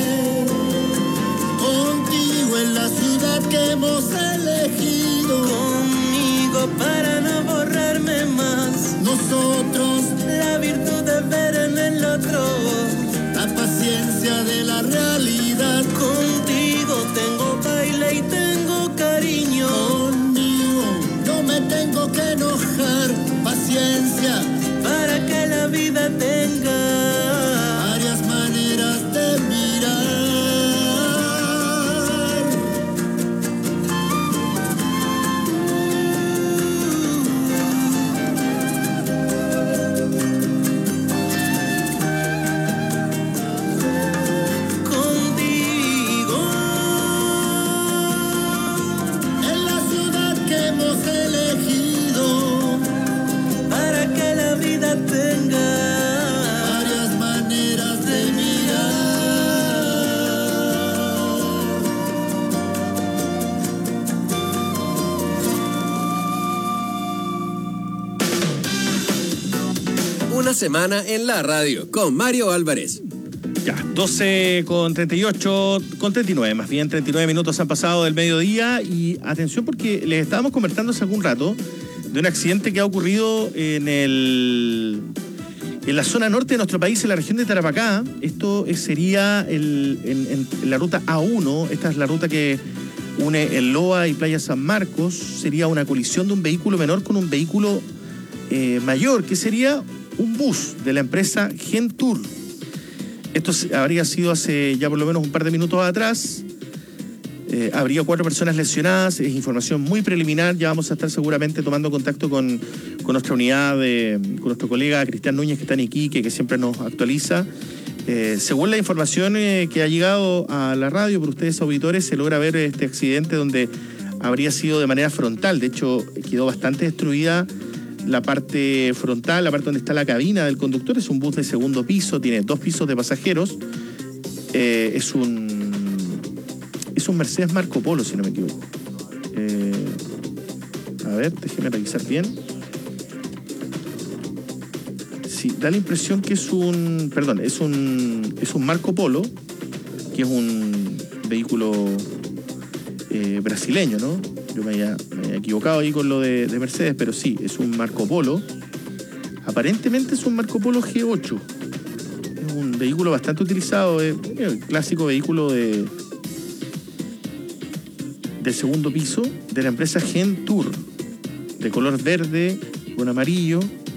Contigo en la ciudad que hemos elegido. Conmigo para no borrarme más. Nosotros, la virtud de ver en el otro, la paciencia de la realidad. Contigo tengo baile y tengo cariño. Conmigo no me tengo que enojar. Paciencia para que la vida tenga varias maneras de mirar. Una semana en la radio con Mario Álvarez. Ya, 12 con 38, con 39, más bien 39 minutos han pasado del mediodía. Y atención, porque les estábamos conversando hace algún rato de un accidente que ha ocurrido en la zona norte de nuestro país, en la región de Tarapacá. Esto sería en la ruta A1. Esta es la ruta que une el Loa y Playa San Marcos. Sería una colisión de un vehículo menor con un vehículo mayor, que sería un bus de la empresa Gentur. Esto habría sido hace ya por lo menos un par de minutos atrás. Habría 4 personas lesionadas. Es información muy preliminar. Ya vamos a estar seguramente tomando contacto con nuestra unidad, con nuestro colega Cristian Núñez, que está en Iquique, que siempre nos actualiza. Según la información que ha llegado a la radio por ustedes auditores, se logra ver este accidente donde habría sido de manera frontal. De hecho, quedó bastante destruida la parte frontal, la parte donde está la cabina del conductor. Es un bus de segundo piso, tiene 2 pisos de pasajeros. Es un Mercedes Marco Polo, si no me equivoco. A ver, déjeme revisar bien. Sí, da la impresión que es un Marco Polo, que es un vehículo brasileño, ¿no? Yo me había equivocado ahí con lo de Mercedes, pero sí, es un Marco Polo. Aparentemente es un Marco Polo G8. Es un vehículo bastante utilizado, el clásico vehículo de segundo piso de la empresa Gen Tour, de color verde con amarillo.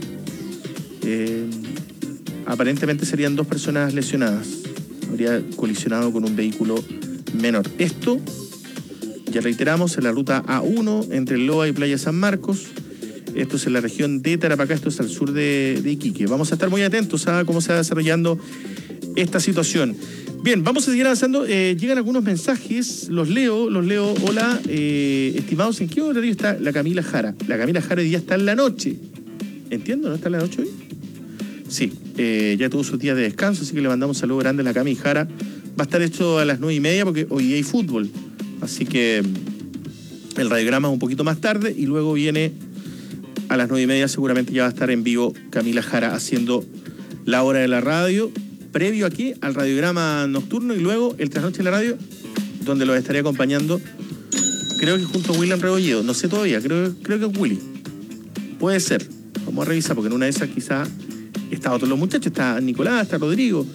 Aparentemente serían 2 personas lesionadas. Habría colisionado con un vehículo menor. Esto, ya reiteramos, en la ruta A1 entre Loa y Playa San Marcos. Esto es en la región de Tarapacá, esto es al sur de Iquique. Vamos a estar muy atentos a cómo se va desarrollando esta situación. Bien, vamos a seguir avanzando. Llegan algunos mensajes, los leo. Hola, estimados, ¿en qué horario está la Camila Jara? La Camila Jara hoy día está en la noche. Entiendo, ¿no está en la noche hoy? Sí, ya tuvo sus días de descanso, así que le mandamos un saludo grande a la Cami Jara. Va a estar hecho a las 9:30 porque hoy hay fútbol. Así que el radiograma es un poquito más tarde y luego viene a las 9:30, seguramente ya va a estar en vivo Camila Jara haciendo la hora de la radio. Previo aquí al radiograma nocturno y luego el trasnoche de la radio, donde los estaré acompañando, creo que junto a William Rebolledo. No sé todavía, creo que es Willy. Puede ser. Vamos a revisar, porque en una de esas quizás están otros los muchachos. Está Nicolás, está Rodrigo.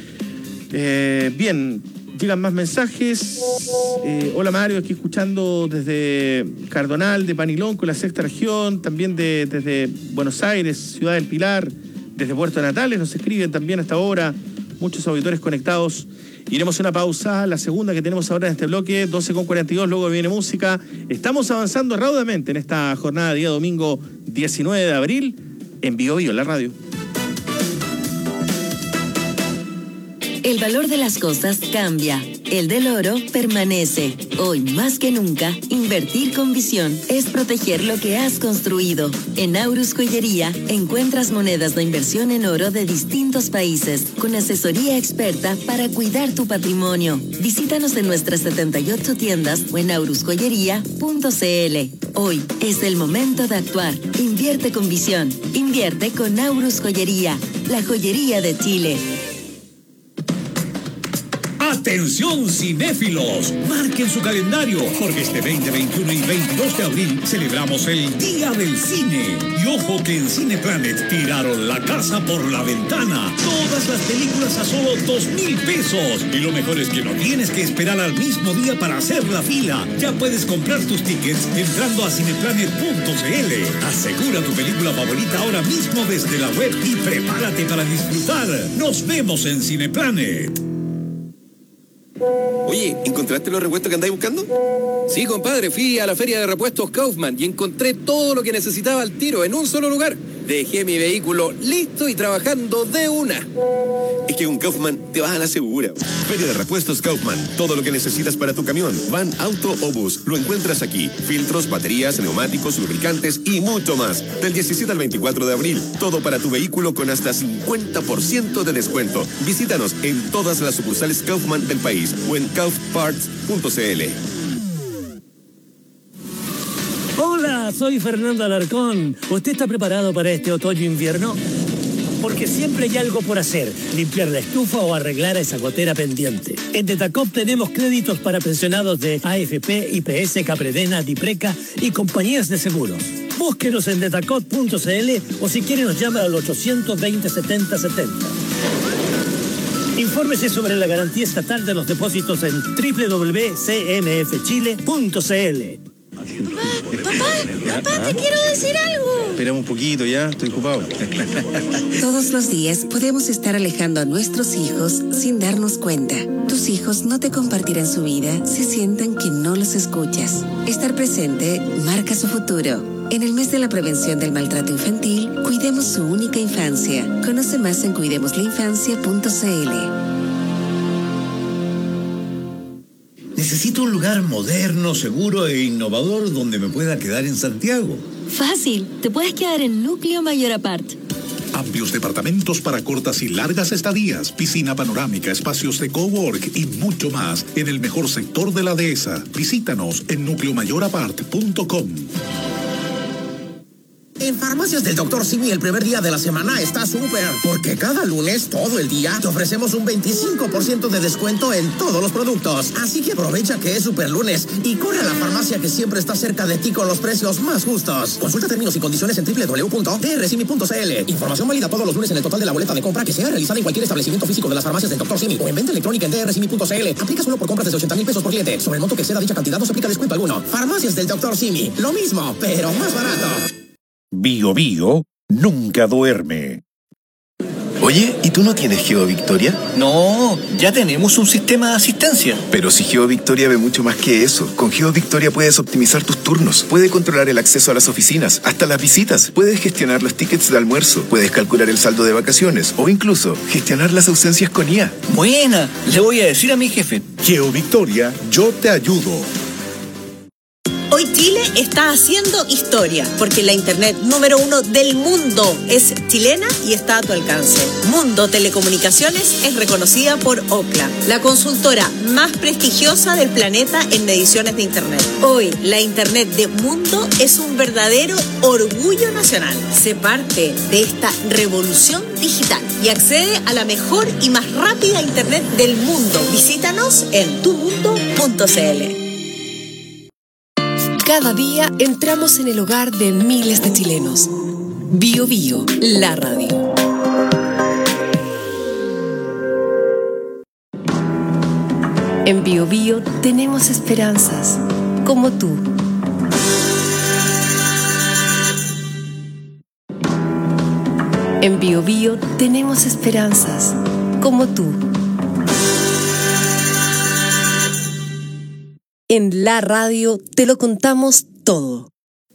Bien, llegan más mensajes. Hola Mario, aquí escuchando desde Cardonal, de Panilón, con la sexta región. También desde Buenos Aires, Ciudad del Pilar. Desde Puerto Natales nos escriben también hasta ahora. Muchos auditores conectados. Iremos a una pausa, la segunda que tenemos ahora en este bloque, 12:42, luego viene música. Estamos avanzando raudamente en esta jornada de día domingo 19 de abril en Bio Bio, la radio. El valor de las cosas cambia. El del oro permanece. Hoy más que nunca, invertir con visión es proteger lo que has construido. En Aurus Joyería encuentras monedas de inversión en oro de distintos países, con asesoría experta para cuidar tu patrimonio. Visítanos en nuestras 78 tiendas o en aurusjoyería.cl. Hoy es el momento de actuar. Invierte con visión. Invierte con Aurus Joyería, la joyería de Chile. ¡Atención cinéfilos! Marquen su calendario, porque este 20, 21 y 22 de abril celebramos el Día del Cine. Y ojo que en Cineplanet tiraron la casa por la ventana. Todas las películas a solo 2,000 pesos. Y lo mejor es que no tienes que esperar al mismo día para hacer la fila. Ya puedes comprar tus tickets entrando a cineplanet.cl. Asegura tu película favorita ahora mismo desde la web y prepárate para disfrutar. Nos vemos en Cineplanet. Oye, ¿encontraste los repuestos que andáis buscando? Sí, compadre, fui a la feria de repuestos Kaufman y encontré todo lo que necesitaba al tiro en un solo lugar. Dejé mi vehículo listo y trabajando de una. Es que con Kaufman te vas a la segura. Feria de repuestos Kaufman. Todo lo que necesitas para tu camión, van, auto o bus, lo encuentras aquí. Filtros, baterías, neumáticos, lubricantes y mucho más. Del 17 al 24 de abril. Todo para tu vehículo con hasta 50% de descuento. Visítanos en todas las sucursales Kaufman del país o en kaufparts.cl. Hola, soy Fernando Alarcón. ¿Usted está preparado para este otoño-invierno? Porque siempre hay algo por hacer, limpiar la estufa o arreglar esa gotera pendiente. En Detacop tenemos créditos para pensionados de AFP, IPS, Capredena, Dipreca y compañías de seguros. Búsquenos en detacop.cl o si quiere nos llama al 820-7070. Infórmese sobre la garantía estatal de los depósitos en www.cmfchile.cl. Papá, te quiero decir algo. Esperamos un poquito, ya, estoy ocupado. Todos los días podemos estar alejando a nuestros hijos sin darnos cuenta. Tus hijos no te compartirán su vida si sienten que no los escuchas. Estar presente marca su futuro. En el mes de la prevención del maltrato infantil, cuidemos su única infancia. Conoce más en cuidemoslainfancia.cl. Necesito un lugar moderno, seguro e innovador donde me pueda quedar en Santiago. Fácil, te puedes quedar en Núcleo Mayor Apart. Amplios departamentos para cortas y largas estadías, piscina panorámica, espacios de cowork y mucho más en el mejor sector de la dehesa. Visítanos en nucleomayorapart.com. En Farmacias del Dr. Simi el primer día de la semana está súper, porque cada lunes, todo el día, te ofrecemos un 25% de descuento en todos los productos. Así que aprovecha que es super lunes y corre a la farmacia que siempre está cerca de ti con los precios más justos. Consulta términos y condiciones en www.drsimi.cl. Información válida todos los lunes en el total de la boleta de compra que sea realizada en cualquier establecimiento físico de las Farmacias del Dr. Simi o en venta electrónica en drsimi.cl. Aplica solo por compras desde 80,000 pesos por cliente. Sobre el monto que exceda dicha cantidad no se aplica descuento alguno. Farmacias del Dr. Simi. Lo mismo, pero más barato. Bio Bio nunca duerme. Oye, ¿y tú no tienes GeoVictoria? No, ya tenemos un sistema de asistencia. Pero si GeoVictoria ve mucho más que eso. Con GeoVictoria puedes optimizar tus turnos, puedes controlar el acceso a las oficinas, hasta las visitas, puedes gestionar los tickets de almuerzo, puedes calcular el saldo de vacaciones o incluso gestionar las ausencias con IA. Buena, le voy a decir a mi jefe. GeoVictoria, yo te ayudo. Hoy Chile está haciendo historia, porque la internet número 1 del mundo es chilena y está a tu alcance. Mundo Telecomunicaciones es reconocida por Ookla, la consultora más prestigiosa del planeta en mediciones de internet. Hoy, la internet de Mundo es un verdadero orgullo nacional. Sé parte de esta revolución digital y accede a la mejor y más rápida internet del mundo. Visítanos en tumundo.cl. Cada día entramos en el hogar de miles de chilenos. Bio Bio, la radio. En Bio Bio tenemos esperanzas, como tú. En Bio Bio tenemos esperanzas, como tú. En la radio te lo contamos todo.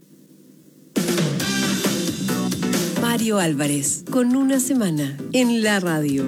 Mario Álvarez, con una semana en la radio.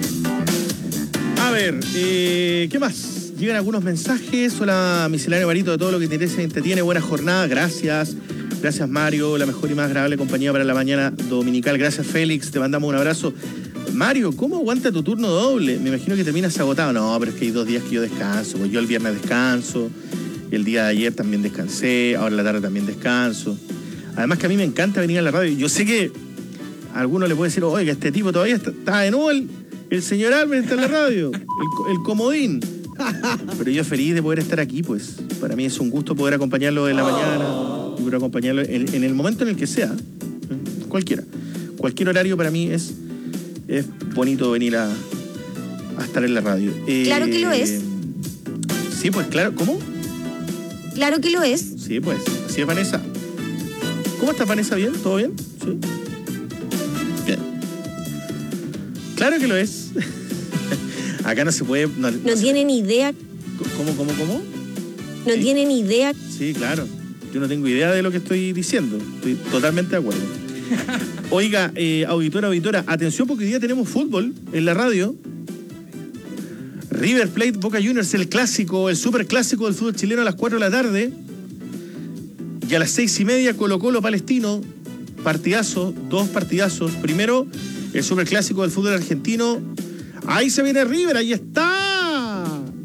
A ver, ¿qué más? Llegan algunos mensajes. Hola, misceláneo Marito, de todo lo que te interesa y te tiene. Buena jornada, gracias. Gracias, Mario, la mejor y más agradable compañía para la mañana dominical. Gracias, Félix, te mandamos un abrazo. Mario, ¿cómo aguanta tu turno doble? Me imagino que terminas agotado. No, pero es que hay 2 días que yo descanso. Pues yo el viernes descanso, el día de ayer también descansé, ahora en la tarde también descanso. Además que a mí me encanta venir a la radio. Yo sé que a alguno le puede decir, oiga, este tipo todavía está de nuevo, el señor Álvarez está en la radio, el comodín. Pero yo feliz de poder estar aquí, pues. Para mí es un gusto poder acompañarlo en la mañana y poder acompañarlo en el momento en el que sea. Cualquiera. Cualquier horario para mí es bonito venir a estar en la radio. Claro que lo es. Sí, pues claro. ¿Cómo? Claro que lo es. Sí, pues. Así es, Vanessa. ¿Cómo estás, Vanessa? ¿Bien? ¿Todo bien? Sí. Bien. Claro que lo es. Acá no se puede... No tienen idea. ¿Cómo? No tienen idea. Sí, claro. Yo no tengo idea de lo que estoy diciendo. Estoy totalmente de acuerdo. Oiga, auditora, atención porque hoy día tenemos fútbol en la radio. River Plate, Boca Juniors, el clásico, el superclásico del fútbol chileno a las 4 de la tarde. Y a las 6:30 Colo-Colo Palestino. Partidazo, 2 partidazos. Primero, el superclásico del fútbol argentino. Ahí se viene River, ahí está.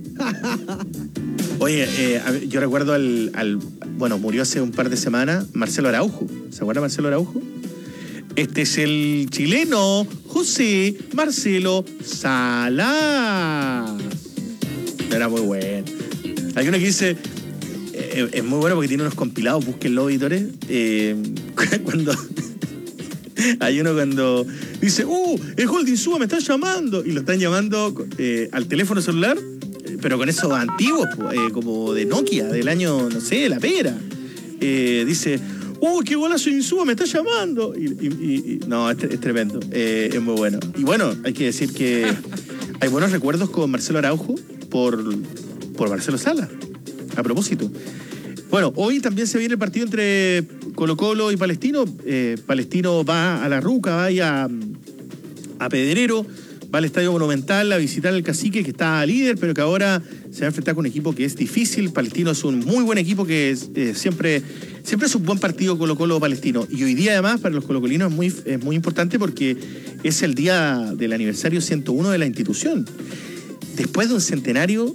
Oye, yo recuerdo bueno, murió hace un par de semanas Marcelo Araujo. ¿Se acuerda Marcelo Araujo? Este es el chileno José Marcelo Salas. Era muy bueno. Hay uno que dice, es muy bueno porque tiene unos compilados, búsquenlo, editores. Cuando hay uno cuando dice, el Holding Suba me está llamando. Y lo están llamando al teléfono celular, pero con esos antiguos, como de Nokia, del año, no sé, la pera. Dice, qué golazo Insúa, me está llamando. No, es tremendo, es muy bueno. Y bueno, hay que decir que hay buenos recuerdos con Marcelo Araujo por Marcelo Salas, a propósito. Bueno, hoy también se viene el partido entre Colo-Colo y Palestino. Palestino va a La Ruca, va ahí a Pedrero, va al Estadio Monumental a visitar al Cacique, que está líder, pero que ahora se va a enfrentar con un equipo que es difícil. Palestino es un muy buen equipo que siempre es un buen partido Colo-Colo-Palestino. Y hoy día, además, para los colocolinos es muy importante porque es el día del aniversario 101 de la institución. Después de un centenario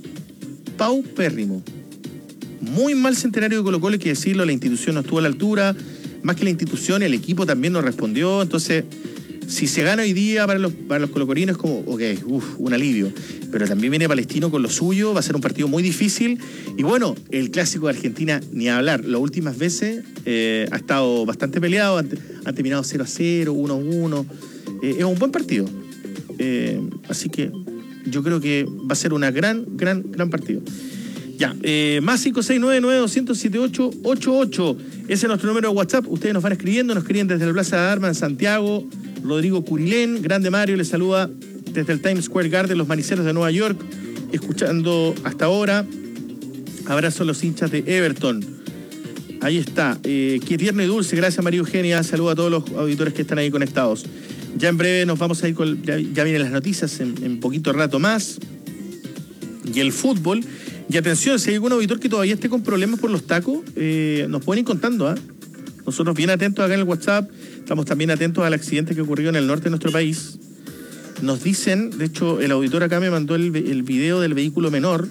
paupérrimo. Muy mal centenario de Colo-Colo, hay que decirlo, la institución no estuvo a la altura. más que la institución, el equipo también nos respondió. Entonces, si se gana hoy día para los colocorinos, es como, ok, un alivio. Pero también viene Palestino con lo suyo, va a ser un partido muy difícil. Y bueno, el clásico de Argentina, ni a hablar. Las últimas veces ha estado bastante peleado, han terminado 0-0, 1-1. Es un buen partido. Así que yo creo que va a ser una gran partido. Ya, más 569-9207-888. Ese es nuestro número de WhatsApp. Ustedes nos van escribiendo, nos escriben desde la Plaza de Armas en Santiago. Rodrigo Curilén, Grande Mario, les saluda desde el Times Square Garden, los Maniceros de Nueva York, escuchando hasta ahora. Abrazo a los hinchas de Everton. Ahí está. Qué tierno y dulce. Gracias, María Eugenia. Saludo a todos los auditores que están ahí conectados. Ya en breve nos vamos a ir con... Ya vienen las noticias en poquito rato más. Y el fútbol. Y atención, si hay algún auditor que todavía esté con problemas por los tacos, nos pueden ir contando, ¿eh? Nosotros bien atentos acá en el WhatsApp. Estamos también atentos al accidente que ocurrió en el norte de nuestro país. Nos dicen, de hecho, el auditor acá me mandó el video del vehículo menor.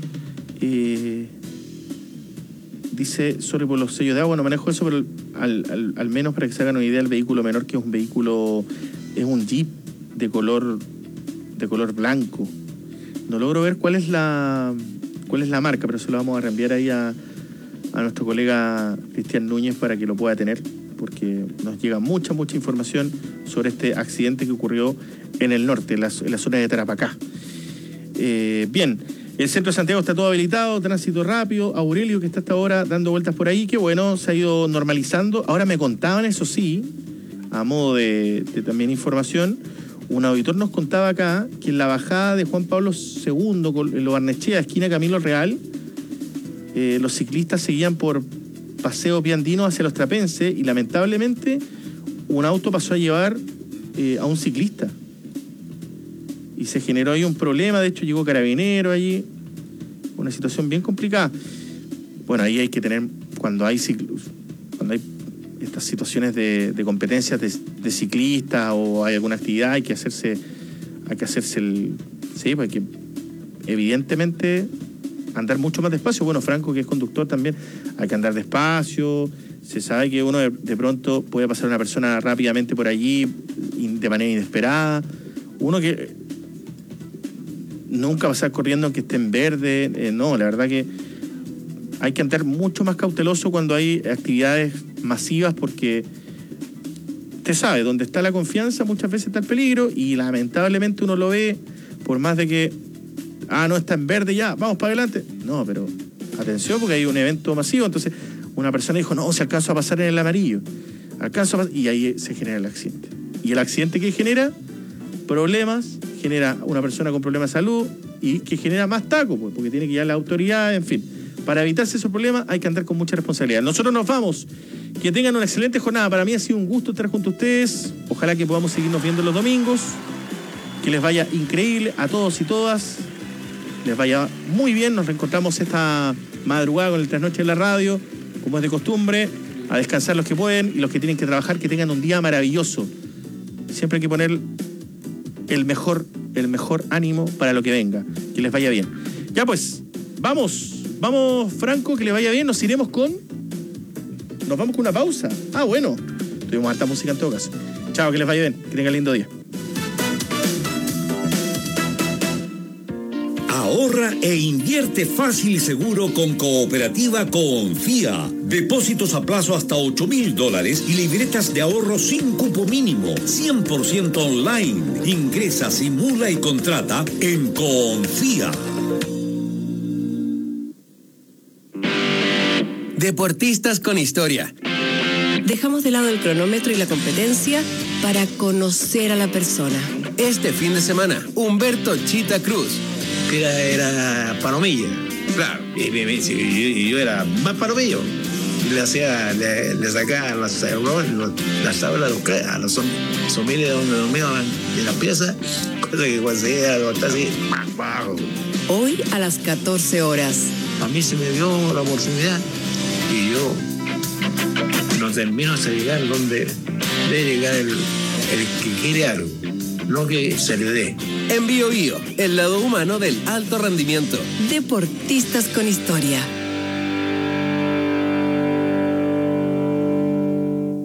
Dice, sorry por los sellos de agua, no manejo eso, pero al menos para que se hagan una idea, el vehículo menor, que es un vehículo, es un Jeep de color blanco. No logro ver cuál es la marca, pero se lo vamos a reenviar ahí a nuestro colega Cristian Núñez para que lo pueda tener, porque nos llega mucha información sobre este accidente que ocurrió en el norte, en la zona de Tarapacá. Bien, el centro de Santiago está todo habilitado, tránsito rápido. Aurelio, que está hasta ahora dando vueltas por ahí, que bueno, se ha ido normalizando. Ahora me contaban, eso sí, a modo de también información, un auditor nos contaba acá que en la bajada de Juan Pablo II, en Lo Barnechea, esquina Camilo Real, los ciclistas seguían por Paseo Piandino hacia Los Trapenses y lamentablemente un auto pasó a llevar a un ciclista y se generó ahí un problema. De hecho llegó carabinero allí, una situación bien complicada. Bueno, ahí hay que tener, cuando hay estas situaciones de competencias de ciclistas o hay alguna actividad, hay que hacerse sí, porque evidentemente andar mucho más despacio. Bueno, Franco, que es conductor también, hay que andar despacio. Se sabe que uno de pronto puede pasar una persona rápidamente por allí de manera inesperada. Uno que nunca va a estar corriendo aunque esté en verde. No, la verdad que hay que andar mucho más cauteloso cuando hay actividades masivas, porque usted sabe, donde está la confianza muchas veces está el peligro, y lamentablemente uno lo ve, por más de que no está en verde ya, vamos para adelante. No, pero atención, porque hay un evento masivo. Entonces una persona dijo, no, si alcanzo a pasar en el amarillo, y ahí se genera el accidente. Y el accidente que genera problemas, genera una persona con problemas de salud y que genera más tacos, pues, porque tiene que ir a la autoridad, en fin. Para evitarse esos problemas hay que andar con mucha responsabilidad. Nosotros nos vamos. Que tengan una excelente jornada. Para mí ha sido un gusto estar junto a ustedes. Ojalá que podamos seguirnos viendo los domingos. Que les vaya increíble a todos y todas. Les vaya muy bien. Nos reencontramos esta madrugada con el Trasnoche de la Radio, como es de costumbre. A descansar los que pueden, y los que tienen que trabajar, que tengan un día maravilloso. Siempre hay que poner el mejor ánimo para lo que venga. Que les vaya bien. Ya pues, vamos, Franco, que le vaya bien. Nos vamos con una pausa. Bueno, tuvimos harta música en todo caso. Chao, que les vaya bien, que tengan lindo día. Ahorra e invierte fácil y seguro con Cooperativa Confía. Depósitos a plazo hasta $8,000 y libretas de ahorro sin cupo mínimo, 100% online. Ingresa, simula y contrata en Confía. Deportistas con historia. Dejamos de lado el cronómetro y la competencia para conocer a la persona. Este fin de semana, Humberto Chita Cruz. Era palomilla, claro. Y yo era más palomillo. Le sacaba las tablas a los somiles donde dormían en la pieza, cosa que cuando se iba a levantar así, bajo. Hoy a las 14 horas. A mí se me dio la oportunidad y yo no termino hasta llegar donde debe llegar el que quiere algo, no que se le dé. En Bio Bio, el lado humano del alto rendimiento. Deportistas con historia.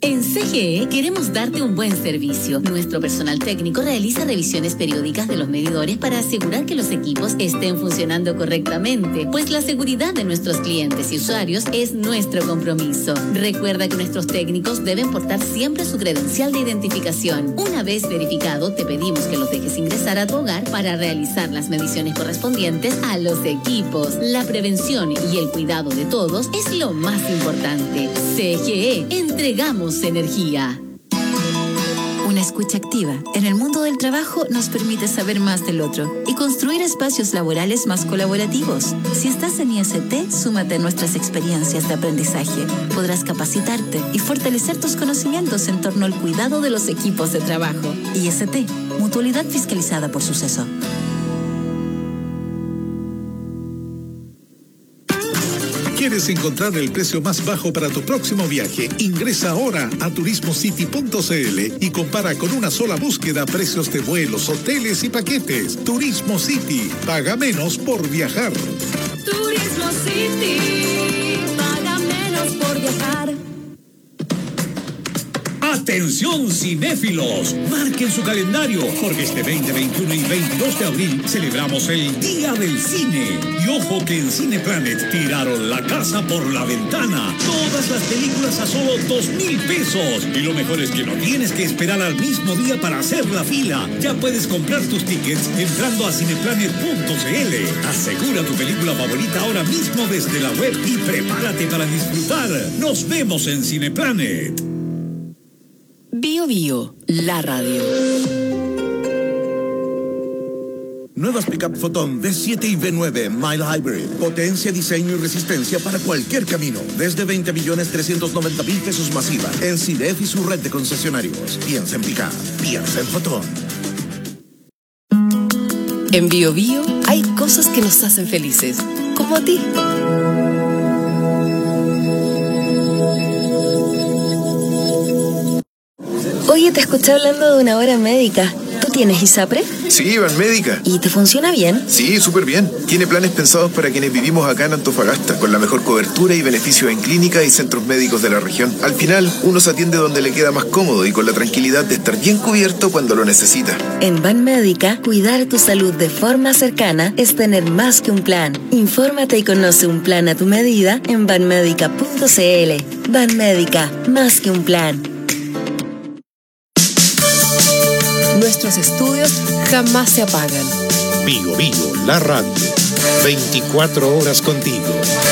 En CGE queremos darte un buen servicio. Nuestro personal técnico realiza revisiones periódicas de los medidores para asegurar que los equipos estén funcionando correctamente, pues la seguridad de nuestros clientes y usuarios es nuestro compromiso. Recuerda que nuestros técnicos deben portar siempre su credencial de identificación. Una vez verificado, te pedimos que los dejes ingresar a tu hogar para realizar las mediciones correspondientes a los equipos. La prevención y el cuidado de todos es lo más importante. CGE, entregamos energía. Una escucha activa en el mundo del trabajo nos permite saber más del otro y construir espacios laborales más colaborativos. Si estás en IST, súmate a nuestras experiencias de aprendizaje. Podrás capacitarte y fortalecer tus conocimientos en torno al cuidado de los equipos de trabajo. IST, Mutualidad fiscalizada por Suceso. ¿Quieres encontrar el precio más bajo para tu próximo viaje? Ingresa ahora a turismocity.cl y compara con una sola búsqueda precios de vuelos, hoteles y paquetes. Turismo City. Paga menos por viajar. Turismo City. Paga menos por viajar. ¡Atención cinéfilos! Marquen su calendario, porque este 20, 21 y 22 de abril celebramos el Día del Cine. Y ojo que en Cineplanet tiraron la casa por la ventana. Todas las películas a solo 2,000 pesos. Y lo mejor es que no tienes que esperar al mismo día para hacer la fila. Ya puedes comprar tus tickets entrando a cineplanet.cl. Asegura tu película favorita ahora mismo desde la web y prepárate para disfrutar. Nos vemos en Cineplanet. Bio Bio, la radio. Nuevas Pickup Photon V7 y V9 Mile Hybrid. Potencia, diseño y resistencia para cualquier camino. Desde 20.390.000 pesos masiva. En CIDEF y su red de concesionarios. Piensa en Pickup. Piensa en Photon. En Bio Bio hay cosas que nos hacen felices, como a ti. Oye, te escuché hablando de una hora médica. ¿Tú tienes ISAPRE? Sí, Banmédica. ¿Y te funciona bien? Sí, súper bien. Tiene planes pensados para quienes vivimos acá en Antofagasta, con la mejor cobertura y beneficios en clínicas y centros médicos de la región. Al final, uno se atiende donde le queda más cómodo y con la tranquilidad de estar bien cubierto cuando lo necesita. En Banmédica, cuidar tu salud de forma cercana es tener más que un plan. Infórmate y conoce un plan a tu medida en banmédica.cl. Banmédica, más que un plan. Nuestros estudios jamás se apagan. Bio Bio, la radio. 24 horas contigo.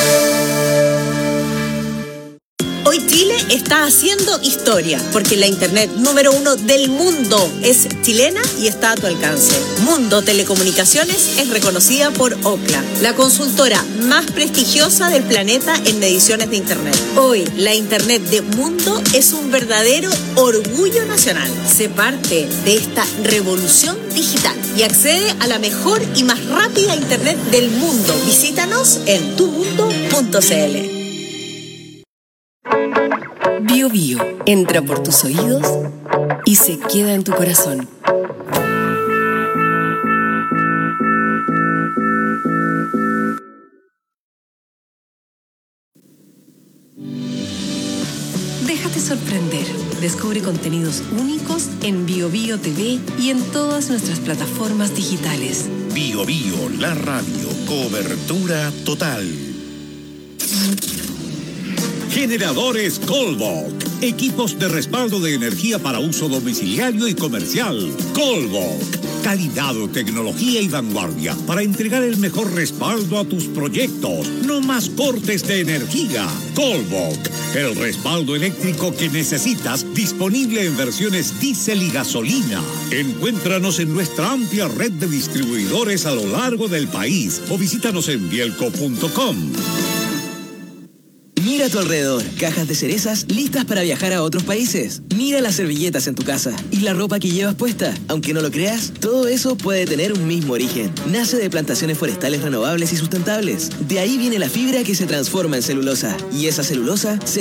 Hoy Chile está haciendo historia, porque la internet número 1 del mundo es chilena y está a tu alcance. Mundo Telecomunicaciones es reconocida por Ookla, la consultora más prestigiosa del planeta en mediciones de internet. Hoy, la internet de Mundo es un verdadero orgullo nacional. Sé parte de esta revolución digital y accede a la mejor y más rápida internet del mundo. Visítanos en tumundo.cl. Bio Bio entra por tus oídos y se queda en tu corazón. Déjate sorprender. Descubre contenidos únicos en Bio Bio TV y en todas nuestras plataformas digitales. Bio Bio, la radio. Cobertura total. Generadores Colbok. Equipos de respaldo de energía para uso domiciliario y comercial. Colbok. Calidad, tecnología y vanguardia para entregar el mejor respaldo a tus proyectos. No más cortes de energía. Colbok. El respaldo eléctrico que necesitas, disponible en versiones diésel y gasolina. Encuéntranos en nuestra amplia red de distribuidores a lo largo del país o visítanos en bielco.com. Mira a tu alrededor, cajas de cerezas listas para viajar a otros países. Mira las servilletas en tu casa y la ropa que llevas puesta. Aunque no lo creas, todo eso puede tener un mismo origen. Nace de plantaciones forestales renovables y sustentables. De ahí viene la fibra que se transforma en celulosa. Y esa celulosa se